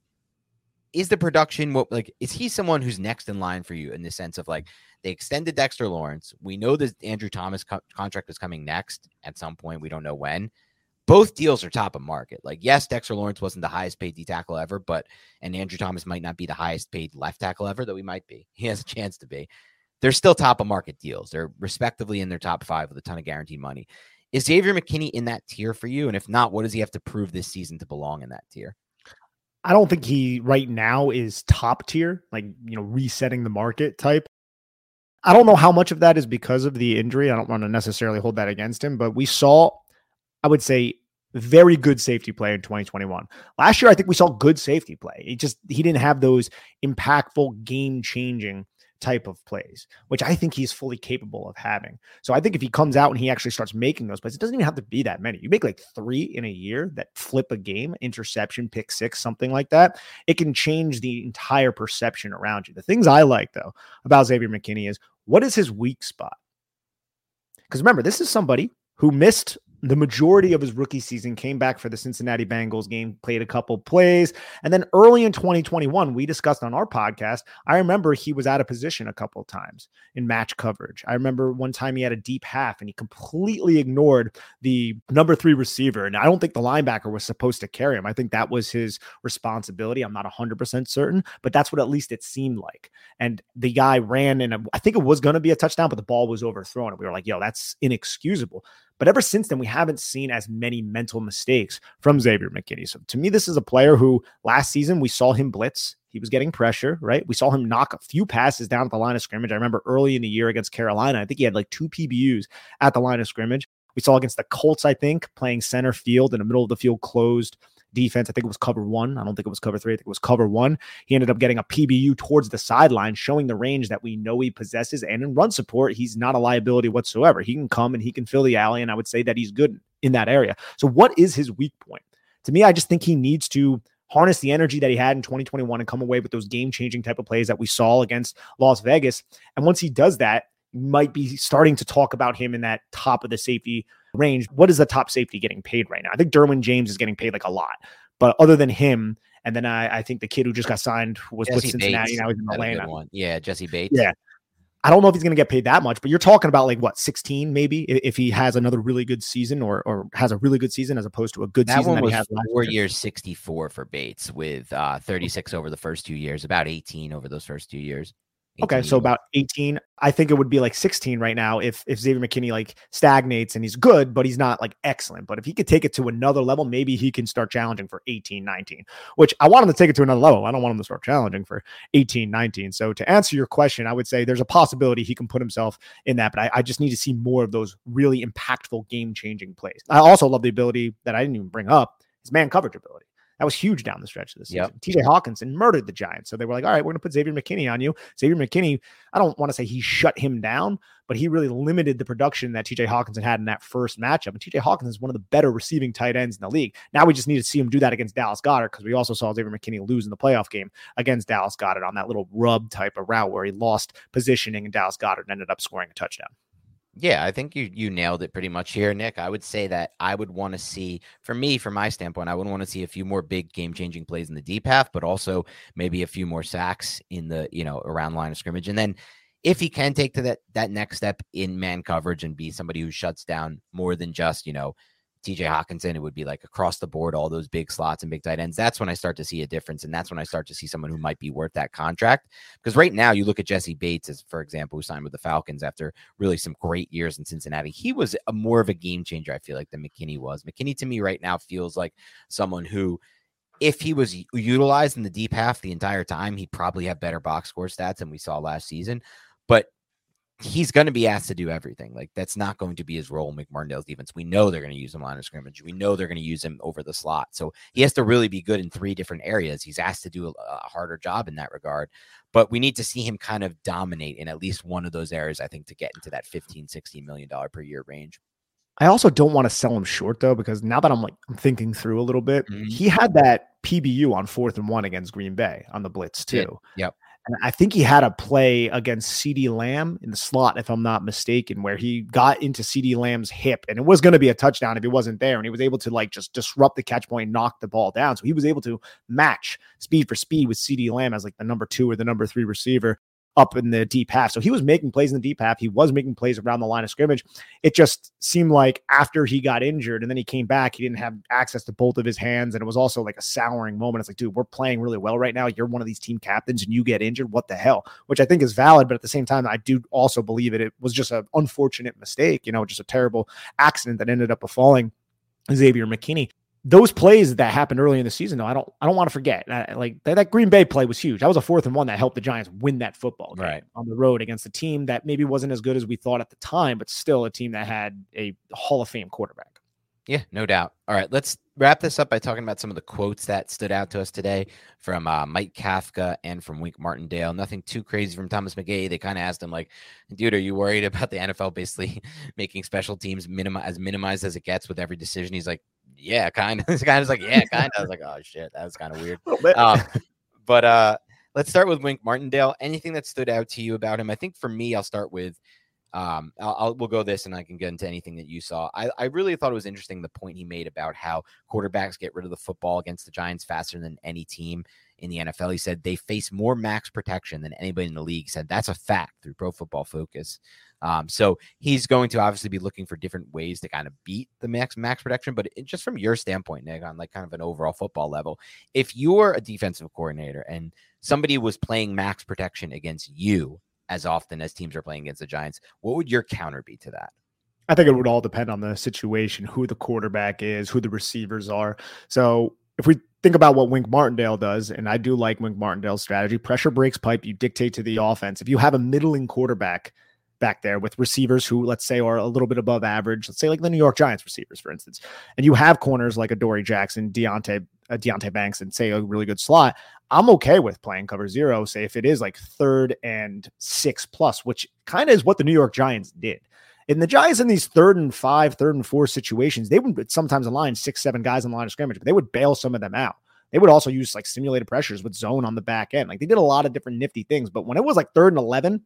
is the production what, like, is he someone who's next in line for you in the sense of like they extended Dexter Lawrence? We know that Andrew Thomas co- contract is coming next at some point. We don't know when. Both deals are top of market. Like, yes, Dexter Lawrence wasn't the highest paid D tackle ever, but, and Andrew Thomas might not be the highest paid left tackle ever that we might be. He has a chance to be. They're still top of market deals. They're respectively in their top five with a ton of guaranteed money. Is Xavier McKinney in that tier for you? And if not, what does he have to prove this season to belong in that tier? I don't think he right now is top tier, like, you know, resetting the market type. I don't know how much of that is because of the injury. I don't want to necessarily hold that against him, but we saw, I would say, very good safety play in twenty twenty-one. Last year, I think we saw good safety play. It just, he didn't have those impactful, game-changing type of plays, which I think he's fully capable of having. So I think if he comes out and he actually starts making those plays, it doesn't even have to be that many. You make like three in a year that flip a game, interception, pick six, something like that. It can change the entire perception around you. The things I like, though, about Xavier McKinney is, what is his weak spot? Because remember, this is somebody who missed the majority of his rookie season, came back for the Cincinnati Bengals game, played a couple plays. And then early in twenty twenty-one, we discussed on our podcast, I remember he was out of position a couple of times in match coverage. I remember one time he had a deep half and he completely ignored the number three receiver. And I don't think the linebacker was supposed to carry him. I think that was his responsibility. I'm not one hundred percent certain, but that's what at least it seemed like. And the guy ran, and I think it was going to be a touchdown, but the ball was overthrown. And we were like, yo, that's inexcusable. But ever since then, we haven't seen as many mental mistakes from Xavier McKinney. So to me, this is a player who last season we saw him blitz. He was getting pressure, right? We saw him knock a few passes down at the line of scrimmage. I remember early in the year against Carolina, I think he had like two P B Us at the line of scrimmage. We saw against the Colts, I think, playing center field in the middle of the field closed defense. I think it was cover one. I don't think it was cover three. I think it was cover one. He ended up getting a P B U towards the sideline, showing the range that we know he possesses. And in run support, he's not a liability whatsoever. He can come and he can fill the alley, and I would say that he's good in that area. So what is his weak point? To me, I just think he needs to harness the energy that he had in twenty twenty-one and come away with those game-changing type of plays that we saw against Las Vegas. And once he does that, you might be starting to talk about him in that top of the safety range. What is the top safety getting paid right now? I think Derwin James is getting paid like a lot, but other than him, and then I, I think the kid who just got signed was Jesse with Cincinnati. Bates, now he's in Atlanta. one. Yeah, Jesse Bates. Yeah. I don't know if he's going to get paid that much, but you're talking about like what, sixteen maybe, if he has another really good season or or has a really good season as opposed to a good that season one that was he has last four year. years, sixty-four for Bates with uh, thirty-six over the first two years, about eighteen over those first two years. Okay, so about eighteen. I think it would be like sixteen right now if if Xavier McKinney like stagnates and he's good, but he's not like excellent. But if he could take it to another level, maybe he can start challenging for eighteen, nineteen, which I want him to take it to another level. I don't want him to start challenging for eighteen, nineteen. So to answer your question, I would say there's a possibility he can put himself in that, but I, I just need to see more of those really impactful game-changing plays. I also love the ability that I didn't even bring up, his man coverage ability. That was huge down the stretch of the season. Yep. T J Hawkinson murdered the Giants. So they were like, all right, we're going to put Xavier McKinney on you. Xavier McKinney, I don't want to say he shut him down, but he really limited the production that T J Hawkinson had in that first matchup. And T J Hawkinson is one of the better receiving tight ends in the league. Now we just need to see him do that against Dallas Goedert, because we also saw Xavier McKinney lose in the playoff game against Dallas Goedert on that little rub type of route where he lost positioning and Dallas Goedert ended up scoring a touchdown. Yeah, I think you you nailed it pretty much here, Nick. I would say that I would want to see, for me, from my standpoint, I would want to see a few more big game-changing plays in the deep half, but also maybe a few more sacks in the, you know, around line of scrimmage. And then if he can take to that that next step in man coverage and be somebody who shuts down more than just, you know, T J Hawkinson, it would be like across the board, all those big slots and big tight ends. That's when I start to see a difference. And that's when I start to see someone who might be worth that contract. Because right now you look at Jesse Bates, as for example, who signed with the Falcons after really some great years in Cincinnati. He was a more of a game changer, I feel like, than McKinney was. McKinney to me right now feels like someone who, if he was utilized in the deep half the entire time, he'd probably have better box score stats than we saw last season. But he's going to be asked to do everything. Like, that's not going to be his role in McMartindale's defense. We know they're going to use him line of scrimmage. We know they're going to use him over the slot. So he has to really be good in three different areas. He's asked to do a, a harder job in that regard, but we need to see him kind of dominate in at least one of those areas, I think, to get into that fifteen, sixteen million dollars per year range. I also don't want to sell him short, though, because now that I'm like I'm thinking through a little bit, mm-hmm. he had that P B U on fourth and one against Green Bay on the blitz too. Yep. And I think he had a play against CeeDee Lamb in the slot, if I'm not mistaken, where he got into CeeDee Lamb's hip, and it was going to be a touchdown if he wasn't there. And he was able to like just disrupt the catch point and knock the ball down. So he was able to match speed for speed with CeeDee Lamb as like the number two or the number three receiver up in the deep half. So he was making plays in the deep half. He was making plays around the line of scrimmage. It just seemed like after he got injured and then he came back, he didn't have access to both of his hands. And it was also like a souring moment. It's like, dude, we're playing really well right now. You're one of these team captains and you get injured. What the hell? Which I think is valid. But at the same time, I do also believe it. It was just an unfortunate mistake, you know, just a terrible accident that ended up befalling Xavier McKinney. Those plays that happened early in the season, though, I don't, I don't want to forget. I, like that, that Green Bay play was huge. That was a fourth and one that helped the Giants win that football game right on the road against a team that maybe wasn't as good as we thought at the time, but still a team that had a Hall of Fame quarterback. Yeah, no doubt. All right, let's wrap this up by talking about some of the quotes that stood out to us today from uh, Mike Kafka and from Wink Martindale. Nothing too crazy from Thomas McGaughey. They kind of asked him, like, dude, are you worried about the N F L basically making special teams minimi- as minimized as it gets with every decision? He's like, yeah, kind of. This guy was like, yeah, kind of. I was like, oh, shit, that was kind of weird. Um, but uh, let's start with Wink Martindale. Anything that stood out to you about him? I think for me, I'll start with Um, I'll, I'll we'll go this and I can get into anything that you saw. I, I really thought it was interesting the point he made about how quarterbacks get rid of the football against the Giants faster than any team in the N F L. He said they face more max protection than anybody in the league. He said that's a fact through Pro Football Focus. Um, so he's going to obviously be looking for different ways to kind of beat the max max protection. But it, just from your standpoint, Nick, on like kind of an overall football level, if you're a defensive coordinator and somebody was playing max protection against you as often as teams are playing against the Giants, what would your counter be to that? I think it would all depend on the situation, who the quarterback is, who the receivers are. So if we think about what Wink Martindale does, and I do like Wink Martindale's strategy, pressure breaks pipe, you dictate to the offense. If you have a middling quarterback back there with receivers who, let's say, are a little bit above average, let's say like the New York Giants receivers, for instance, and you have corners like Adoree Jackson, Deontay uh, Deontay Banks and say a really good slot, I'm okay with playing cover zero. Say if it is like third and six plus, which kind of is what the New York Giants did. And the Giants in these third and five, third and four situations, they would sometimes align six, seven guys on the line of scrimmage, but they would bail some of them out. They would also use like simulated pressures with zone on the back end. Like they did a lot of different nifty things, but when it was like third and eleven,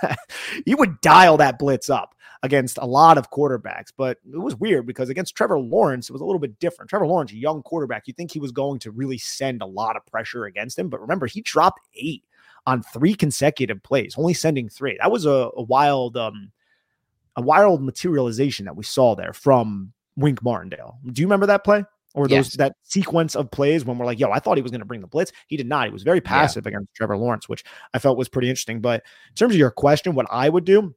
you would dial that blitz up against a lot of quarterbacks. But it was weird because against Trevor Lawrence, it was a little bit different. Trevor Lawrence, a young quarterback, you think he was going to really send a lot of pressure against him. But remember, he dropped eight on three consecutive plays, only sending three. That was a, a wild, um, a wild materialization that we saw there from Wink Martindale. Do you remember that play? Or those yes. that sequence of plays when we're like, yo, I thought he was going to bring the blitz. He did not. He was very passive yeah. against Trevor Lawrence, which I felt was pretty interesting. But in terms of your question, what I would do,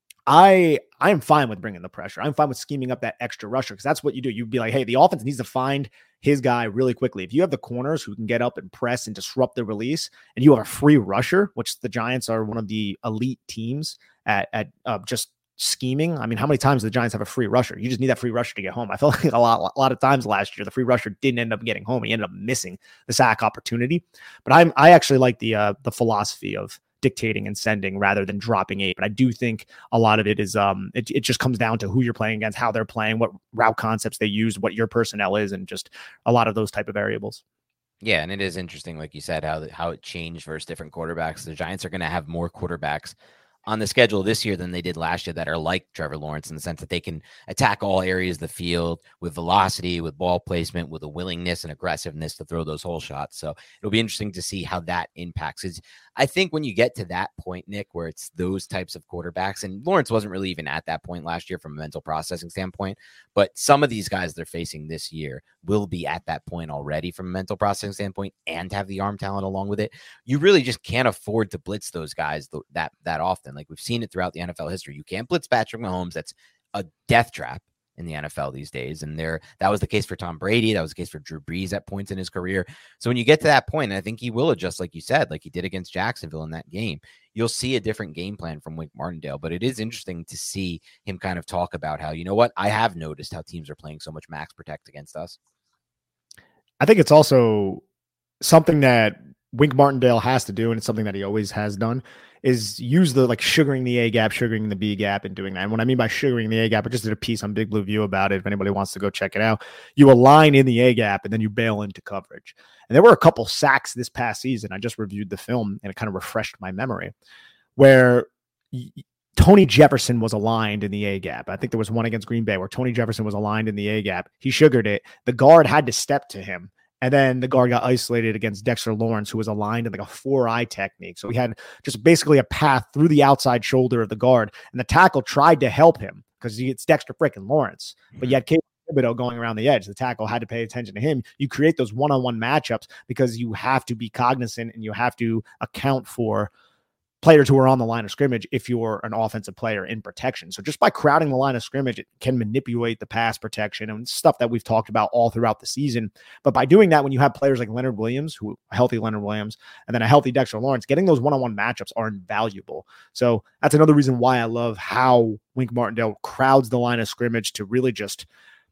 I I am fine with bringing the pressure. I'm fine with scheming up that extra rusher because that's what you do. You'd be like, hey, the offense needs to find his guy really quickly. If you have the corners who can get up and press and disrupt the release, and you have a free rusher, which the Giants are one of the elite teams at, at uh, just scheming. I mean, how many times do the Giants have a free rusher? You just need that free rusher to get home. I felt like a lot, a lot of times last year, the free rusher didn't end up getting home. He ended up missing the sack opportunity. But I'm, I actually like the, uh, the philosophy of dictating and sending rather than dropping eight. But I do think a lot of it is, um, it, it just comes down to who you're playing against, how they're playing, what route concepts they use, what your personnel is, and just a lot of those type of variables. Yeah, and it is interesting, like you said, how how it changed versus different quarterbacks. The Giants are going to have more quarterbacks on the schedule this year than they did last year that are like Trevor Lawrence in the sense that they can attack all areas of the field with velocity, with ball placement, with a willingness and aggressiveness to throw those hole shots. So it'll be interesting to see how that impacts. It's, I think when you get to that point, Nick, where it's those types of quarterbacks, and Lawrence wasn't really even at that point last year from a mental processing standpoint, but some of these guys they're facing this year will be at that point already from a mental processing standpoint and have the arm talent along with it. You really just can't afford to blitz those guys th- that, that often. Like we've seen it throughout the N F L history. You can't blitz Patrick Mahomes. That's a death trap in the N F L these days. And there, that was the case for Tom Brady. That was the case for Drew Brees at points in his career. So when you get to that point, and I think he will adjust, like you said, like he did against Jacksonville in that game, you'll see a different game plan from Wink Martindale. But it is interesting to see him kind of talk about how, you know what, I have noticed how teams are playing so much max protect against us. I think it's also something that Wink Martindale has to do, and it's something that he always has done, is use the like sugaring the A gap, sugaring the B gap, and doing that. And what I mean by sugaring the A gap, I just did a piece on Big Blue View about it. If anybody wants to go check it out, you align in the A gap and then you bail into coverage. And there were a couple sacks this past season. I just reviewed the film and it kind of refreshed my memory where y- Tony Jefferson was aligned in the A gap. I think there was one against Green Bay where Tony Jefferson was aligned in the A gap. He sugared it. The guard had to step to him. And then the guard got isolated against Dexter Lawrence, who was aligned in like a four-eye technique. So he had just basically a path through the outside shoulder of the guard. And the tackle tried to help him because it's Dexter freaking Lawrence. But you had Kayvon Thibodeaux going around the edge. The tackle had to pay attention to him. You create those one-on-one matchups because you have to be cognizant and you have to account for players who are on the line of scrimmage if you're an offensive player in protection. So just by crowding the line of scrimmage, it can manipulate the pass protection and stuff that we've talked about all throughout the season. But by doing that, when you have players like Leonard Williams, who a healthy Leonard Williams, and then a healthy Dexter Lawrence, getting those one-on-one matchups are invaluable. So that's another reason why I love how Wink Martindale crowds the line of scrimmage to really just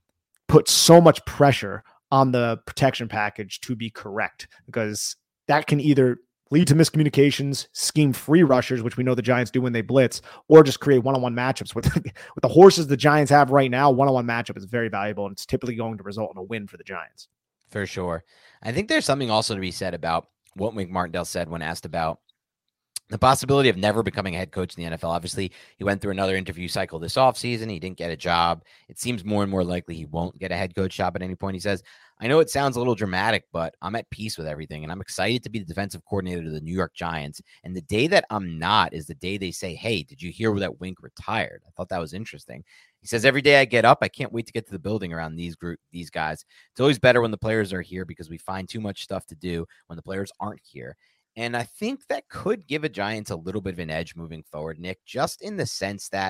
put so much pressure on the protection package to be correct, because that can either lead to miscommunications, scheme free rushers, which we know the Giants do when they blitz, or just create one-on-one matchups. With, with the horses the Giants have right now, one-on-one matchup is very valuable, and it's typically going to result in a win for the Giants. For sure. I think there's something also to be said about what Wink Martindale said when asked about the possibility of never becoming a head coach in the N F L. Obviously, he went through another interview cycle this offseason. He didn't get a job. It seems more and more likely he won't get a head coach job at any point. He says, I know it sounds a little dramatic, but I'm at peace with everything, and I'm excited to be the defensive coordinator to the New York Giants. And the day that I'm not is the day they say, hey, did you hear that Wink retired? I thought that was interesting. He says, every day I get up, I can't wait to get to the building around these group, these guys. It's always better when the players are here because we find too much stuff to do when the players aren't here. And I think that could give a Giants a little bit of an edge moving forward, Nick, just in the sense that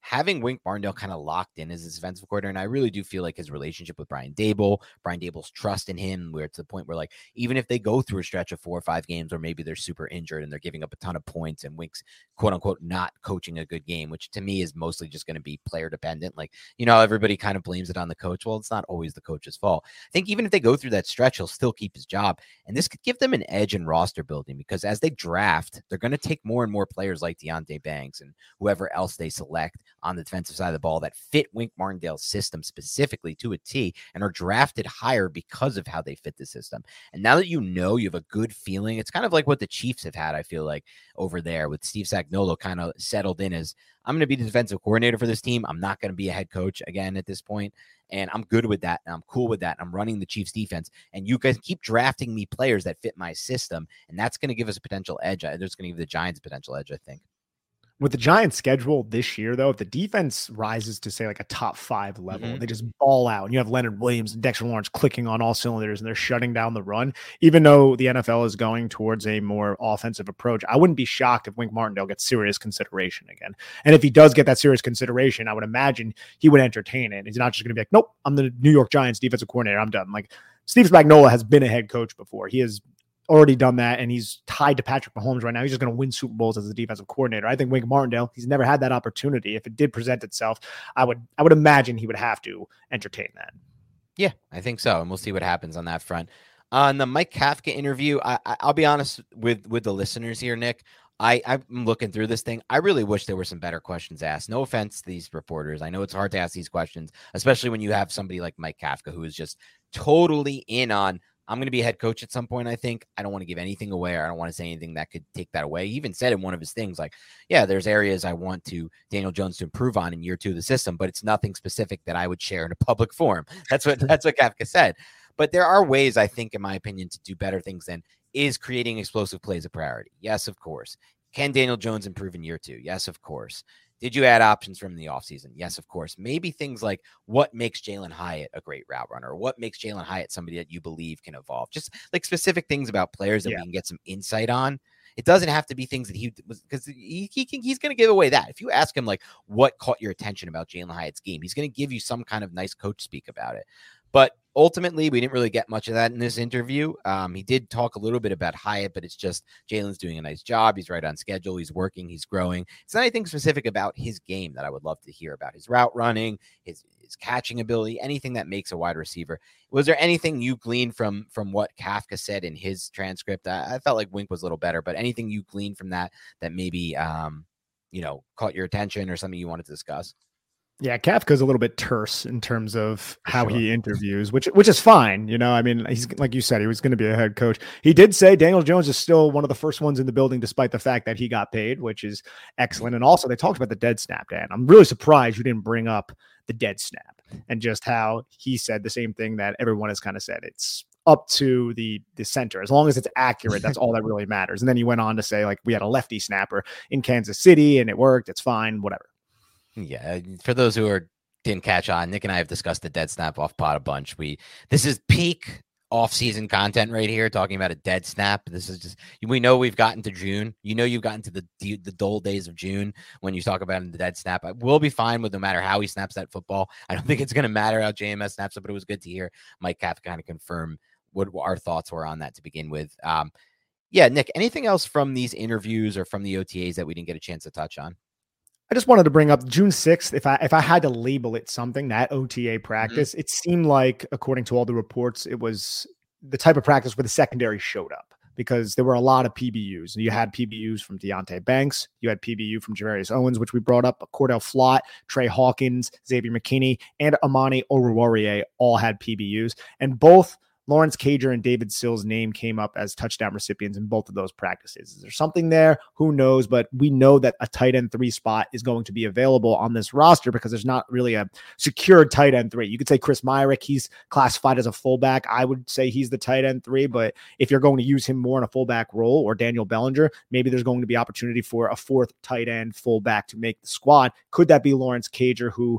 having Wink Martindale kind of locked in as his defensive coordinator, and I really do feel like his relationship with Brian Daboll, Brian Daboll's trust in him, where it's the point where, like, even if they go through a stretch of four or five games, or maybe they're super injured and they're giving up a ton of points and Wink's quote unquote not coaching a good game, which to me is mostly just going to be player dependent. Like, you know, everybody kind of blames it on the coach. Well, it's not always the coach's fault. I think even if they go through that stretch, he'll still keep his job. And this could give them an edge in roster building, because as they draft, they're going to take more and more players like Deonte Banks and whoever else they select on the defensive side of the ball that fit Wink Martindale's system specifically to a T and are drafted higher because of how they fit the system. And now that you know, you have a good feeling, it's kind of like what the Chiefs have had, I feel like, over there with Steve Spagnuolo kind of settled in as, I'm going to be the defensive coordinator for this team. I'm not going to be a head coach again at this point. And I'm good with that. And I'm cool with that. I'm running the Chiefs defense. And you guys keep drafting me players that fit my system. And that's going to give us a potential edge. That's going to give the Giants a potential edge, I think. With the Giants schedule this year, though, if the defense rises to, say, like a top five level, Mm-hmm. they just ball out, and you have Leonard Williams and Dexter Lawrence clicking on all cylinders, and they're shutting down the run, even though the N F L is going towards a more offensive approach, I wouldn't be shocked if Wink Martindale gets serious consideration again. And if he does get that serious consideration, I would imagine he would entertain it. He's not just going to be like, nope, I'm the New York Giants defensive coordinator, I'm done. Like, Steve Spagnuolo has been a head coach before. He has already done that, and he's tied to Patrick Mahomes right now. He's just going to win Super Bowls as a defensive coordinator. I think Wink Martindale, he's never had that opportunity. If it did present itself, I would I would imagine he would have to entertain that. Yeah, I think so, and we'll see what happens on that front. On the Mike Kafka interview, I, I, I'll be honest with with the listeners here, Nick. I, I'm looking through this thing. I really wish there were some better questions asked. No offense to these reporters. I know it's hard to ask these questions, especially when you have somebody like Mike Kafka, who is just totally in on, I'm going to be a head coach at some point, I think. I don't want to give anything away, or I don't want to say anything that could take that away. He even said in one of his things, like, yeah, there's areas I want to Daniel Jones to improve on in year two of the system, but it's nothing specific that I would share in a public forum. That's what that's what Kafka said. But there are ways, I think, in my opinion, to do better things than is creating explosive plays a priority. Yes, of course. Can Daniel Jones improve in year two? Yes, of course. Did you add options from the offseason? Yes, of course. Maybe things like what makes Jalen Hyatt a great route runner, or what makes Jalen Hyatt somebody that you believe can evolve. Just like specific things about players that yeah. we can get some insight on. It doesn't have to be things that he was, because he, he can, he's going to give away that. If you ask him, like, what caught your attention about Jalen Hyatt's game, he's going to give you some kind of nice coach speak about it. But ultimately, we didn't really get much of that in this interview. Um, he did talk a little bit about Hyatt, but it's just Jalen's doing a nice job. He's right on schedule. He's working. He's growing. It's not anything specific about his game that I would love to hear about. His route running, his, his catching ability, anything that makes a wide receiver. Was there anything you gleaned from from what Kafka said in his transcript? I, I felt like Wink was a little better, but anything you gleaned from that that maybe, um, you know, caught your attention or something you wanted to discuss? Yeah, Kafka's a little bit terse in terms of how sure. he interviews, which which is fine. You know, I mean, he's like you said, he was going to be a head coach. He did say Daniel Jones is still one of the first ones in the building, despite the fact that he got paid, which is excellent. And also, they talked about the dead snap, Dan. I'm really surprised you didn't bring up the dead snap and just how he said the same thing that everyone has kind of said. It's up to the the center. As long as it's accurate, that's all that really matters. And then he went on to say, like, we had a lefty snapper in Kansas City and it worked. It's fine, whatever. Yeah, for those who are didn't catch on, Nick and I have discussed the dead snap off pod a bunch. We this is peak off-season content right here, talking about a dead snap. This is just, we know we've gotten to June. You know, you've gotten to the the dull days of June when you talk about the dead snap. We'll be fine with no matter how he snaps that football. I don't think it's going to matter how J M S snaps it, but it was good to hear Mike Kafka kind of confirm what our thoughts were on that to begin with. Um, yeah, Nick, anything else from these interviews or from the O T As that we didn't get a chance to touch on? I just wanted to bring up June sixth. If I if I had to label it something, that O T A practice, mm-hmm. it seemed like, according to all the reports, it was the type of practice where the secondary showed up, because there were a lot of P B Us. You had P B Us from Deonte Banks. You had P B U from Javarius Owens, which we brought up. Cordell Flott, Trey Hawkins, Xavier McKinney, and Amani Oruwariye all had P B Us. And both Lawrence Cager and David Sill's name came up as touchdown recipients in both of those practices. Is there something there? Who knows? But we know that a tight end three spot is going to be available on this roster, because there's not really a secured tight end three. You could say Chris Myrick, he's classified as a fullback. I would say he's the tight end three, but if you're going to use him more in a fullback role, or Daniel Bellinger, maybe there's going to be opportunity for a fourth tight end fullback to make the squad. Could that be Lawrence Cager, who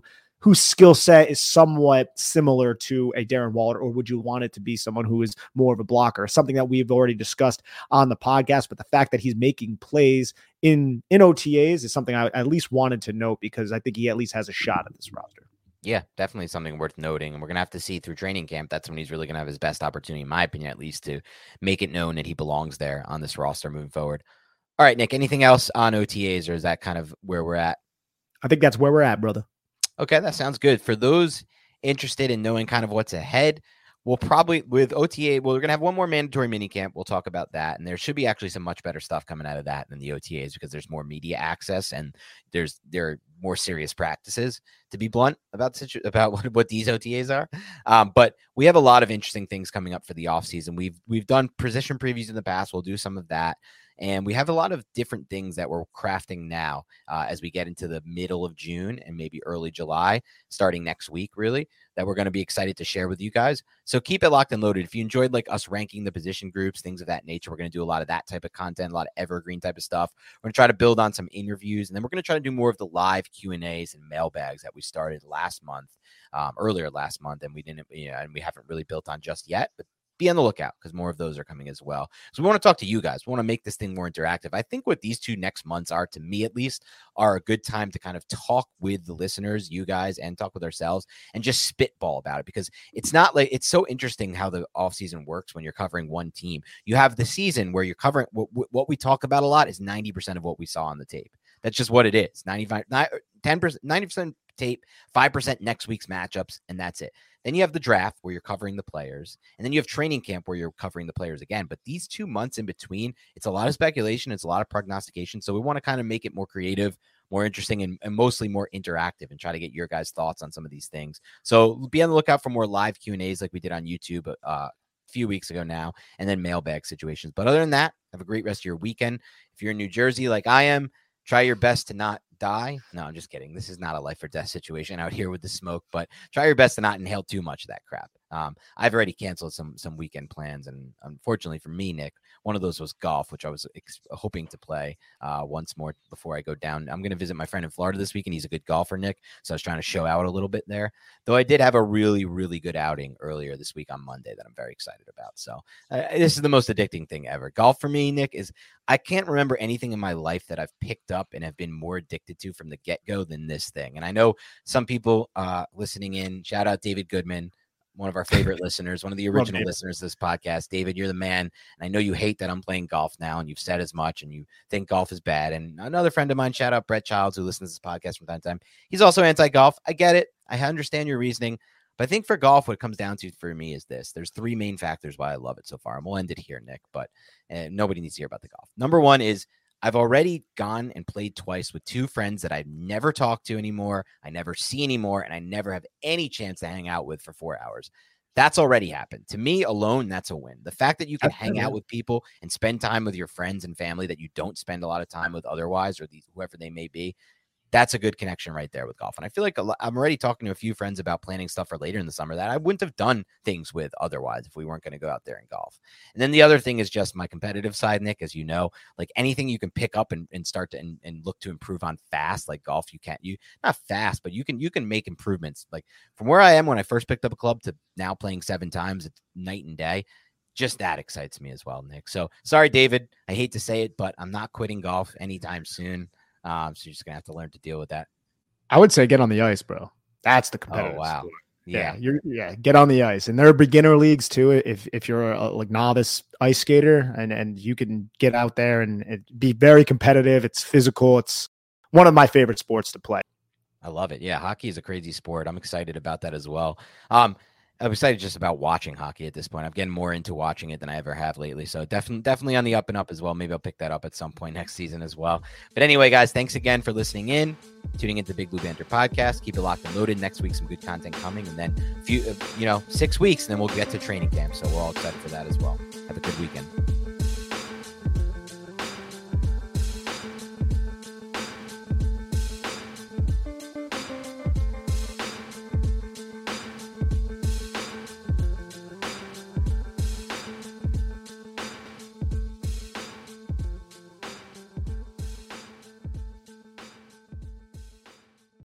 whose skill set is somewhat similar to a Darren Waller, or would you want it to be someone who is more of a blocker? Something that we've already discussed on the podcast, but the fact that he's making plays in, in O T As is something I at least wanted to note, because I think he at least has a shot at this roster. Yeah, definitely something worth noting. And we're going to have to see through training camp. That's when he's really going to have his best opportunity, in my opinion, at least, to make it known that he belongs there on this roster moving forward. All right, Nick, anything else on O T As, or is that kind of where we're at? I think that's where we're at, brother. Okay, that sounds good. For those interested in knowing kind of what's ahead, we'll probably, with O T A, well, we're going to have one more mandatory minicamp. We'll talk about that. And there should be actually some much better stuff coming out of that than the O T As, because there's more media access and there's there are more serious practices, to be blunt, about situ- about what, what these O T As are. Um, but we have a lot of interesting things coming up for the offseason. We've, we've done position previews in the past. We'll do some of that. And we have a lot of different things that we're crafting now uh, as we get into the middle of June and maybe early July, starting next week, really, that we're going to be excited to share with you guys. So keep it locked and loaded. If you enjoyed like us ranking the position groups, things of that nature, we're going to do a lot of that type of content, a lot of evergreen type of stuff. We're going to try to build on some interviews, and then we're going to try to do more of the live Q and A's and mailbags that we started last month, um, earlier last month, and we didn't, you know, and we haven't really built on just yet, but be on the lookout, because more of those are coming as well. So we want to talk to you guys. We want to make this thing more interactive. I think what these two next months are, to me at least, are a good time to kind of talk with the listeners, you guys, and talk with ourselves, and just spitball about it, because it's not like, it's so interesting how the offseason works when you're covering one team. You have the season where you're covering what, what we talk about a lot is ninety percent of what we saw on the tape. That's just what it is. ninety-five, ten percent, ninety percent tape, five percent next week's matchups, and that's it. Then you have the draft where you're covering the players, and then you have training camp where you're covering the players again. But these two months in between, it's a lot of speculation. It's a lot of prognostication. So we want to kind of make it more creative, more interesting, and, and mostly more interactive, and try to get your guys' thoughts on some of these things. So be on the lookout for more live Q and A's like we did on YouTube uh, a few weeks ago now, and then mailbag situations. But other than that, have a great rest of your weekend. If you're in New Jersey like I am, try your best to not die. No, I'm just kidding. This is not a life or death situation out here with the smoke, but try your best to not inhale too much of that crap. Um, I've already canceled some some weekend plans, and unfortunately for me, Nick, one of those was golf, which I was ex- hoping to play uh, once more before I go down. I'm going to visit my friend in Florida this week, and he's a good golfer, Nick, so I was trying to show out a little bit there. Though I did have a really, really good outing earlier this week on Monday that I'm very excited about. So uh, this is the most addicting thing ever. Golf for me, Nick, is I can't remember anything in my life that I've picked up and have been more addicted to from the get-go than this thing. And I know some people uh, listening in, shout out David Goodman, one of our favorite listeners, one of the original listeners to this podcast. David, you're the man. And I know you hate that I'm playing golf now, and you've said as much, and you think golf is bad. And another friend of mine, shout out Brett Childs, who listens to this podcast from time to time. He's also anti-golf. I get it. I understand your reasoning. But I think for golf, what it comes down to for me is this. There's three main factors why I love it so far. And we'll end it here, Nick, but uh, nobody needs to hear about the golf. Number one is I've already gone and played twice with two friends that I've never talked to anymore, I never see anymore, and I never have any chance to hang out with for four hours. That's already happened. To me alone, that's a win. The fact that you can hang out with people and spend time with your friends and family that you don't spend a lot of time with otherwise, or these, whoever they may be, that's a good connection right there with golf. And I feel like a lot, I'm already talking to a few friends about planning stuff for later in the summer that I wouldn't have done things with otherwise if we weren't going to go out there and golf. And then the other thing is just my competitive side, Nick, as you know, like anything you can pick up and, and start to and, and look to improve on fast, like golf, you can't, you not fast, but you can, you can make improvements. Like from where I am when I first picked up a club to now playing seven times, it's night and day. Just that excites me as well, Nick. So sorry, David, I hate to say it, but I'm not quitting golf anytime soon. Um, so you're just gonna have to learn to deal with that. I would say get on the ice, bro. That's the competitive. Oh wow, sport. yeah, yeah, you're yeah. Get on the ice, and there are beginner leagues too. If if you're a like novice ice skater, and and you can get out there and, and be very competitive. It's physical. It's one of my favorite sports to play. I love it. Yeah, hockey is a crazy sport. I'm excited about that as well. Um, I'm excited just about watching hockey at this point. I'm getting more into watching it than I ever have lately. So definitely, definitely on the up and up as well. Maybe I'll pick that up at some point next season as well. But anyway, guys, thanks again for listening in, tuning into the Big Blue Banter podcast. Keep it locked and loaded. Next week, some good content coming, and then a few, you know, six weeks, and then we'll get to training camp. So we're all excited for that as well. Have a good weekend.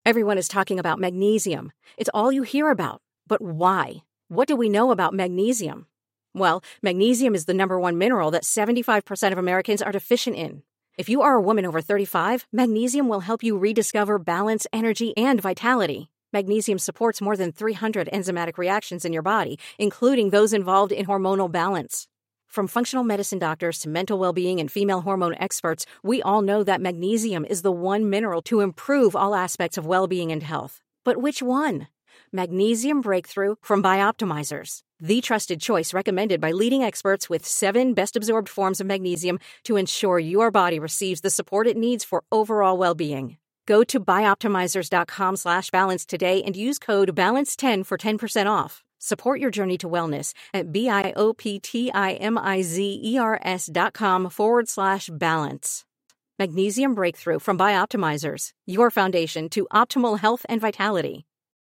Everyone is talking about magnesium. It's all you hear about. But why? What do we know about magnesium? Well, magnesium is the number one mineral that seventy-five percent of Americans are deficient in. If you are a woman over thirty-five, magnesium will help you rediscover balance, energy, and vitality. Magnesium supports more than three hundred enzymatic reactions in your body, including those involved in hormonal balance. From functional medicine doctors to mental well-being and female hormone experts, we all know that magnesium is the one mineral to improve all aspects of well-being and health. But which one? Magnesium Breakthrough from Bioptimizers, the trusted choice recommended by leading experts with seven best-absorbed forms of magnesium to ensure your body receives the support it needs for overall well-being. Go to bioptimizers.com slash balance today and use code balance ten for ten percent off. Support your journey to wellness at B-I-O-P-T-I-M-I-Z-E-R-S dot com forward slash balance. Magnesium Breakthrough from Bioptimizers, your foundation to optimal health and vitality.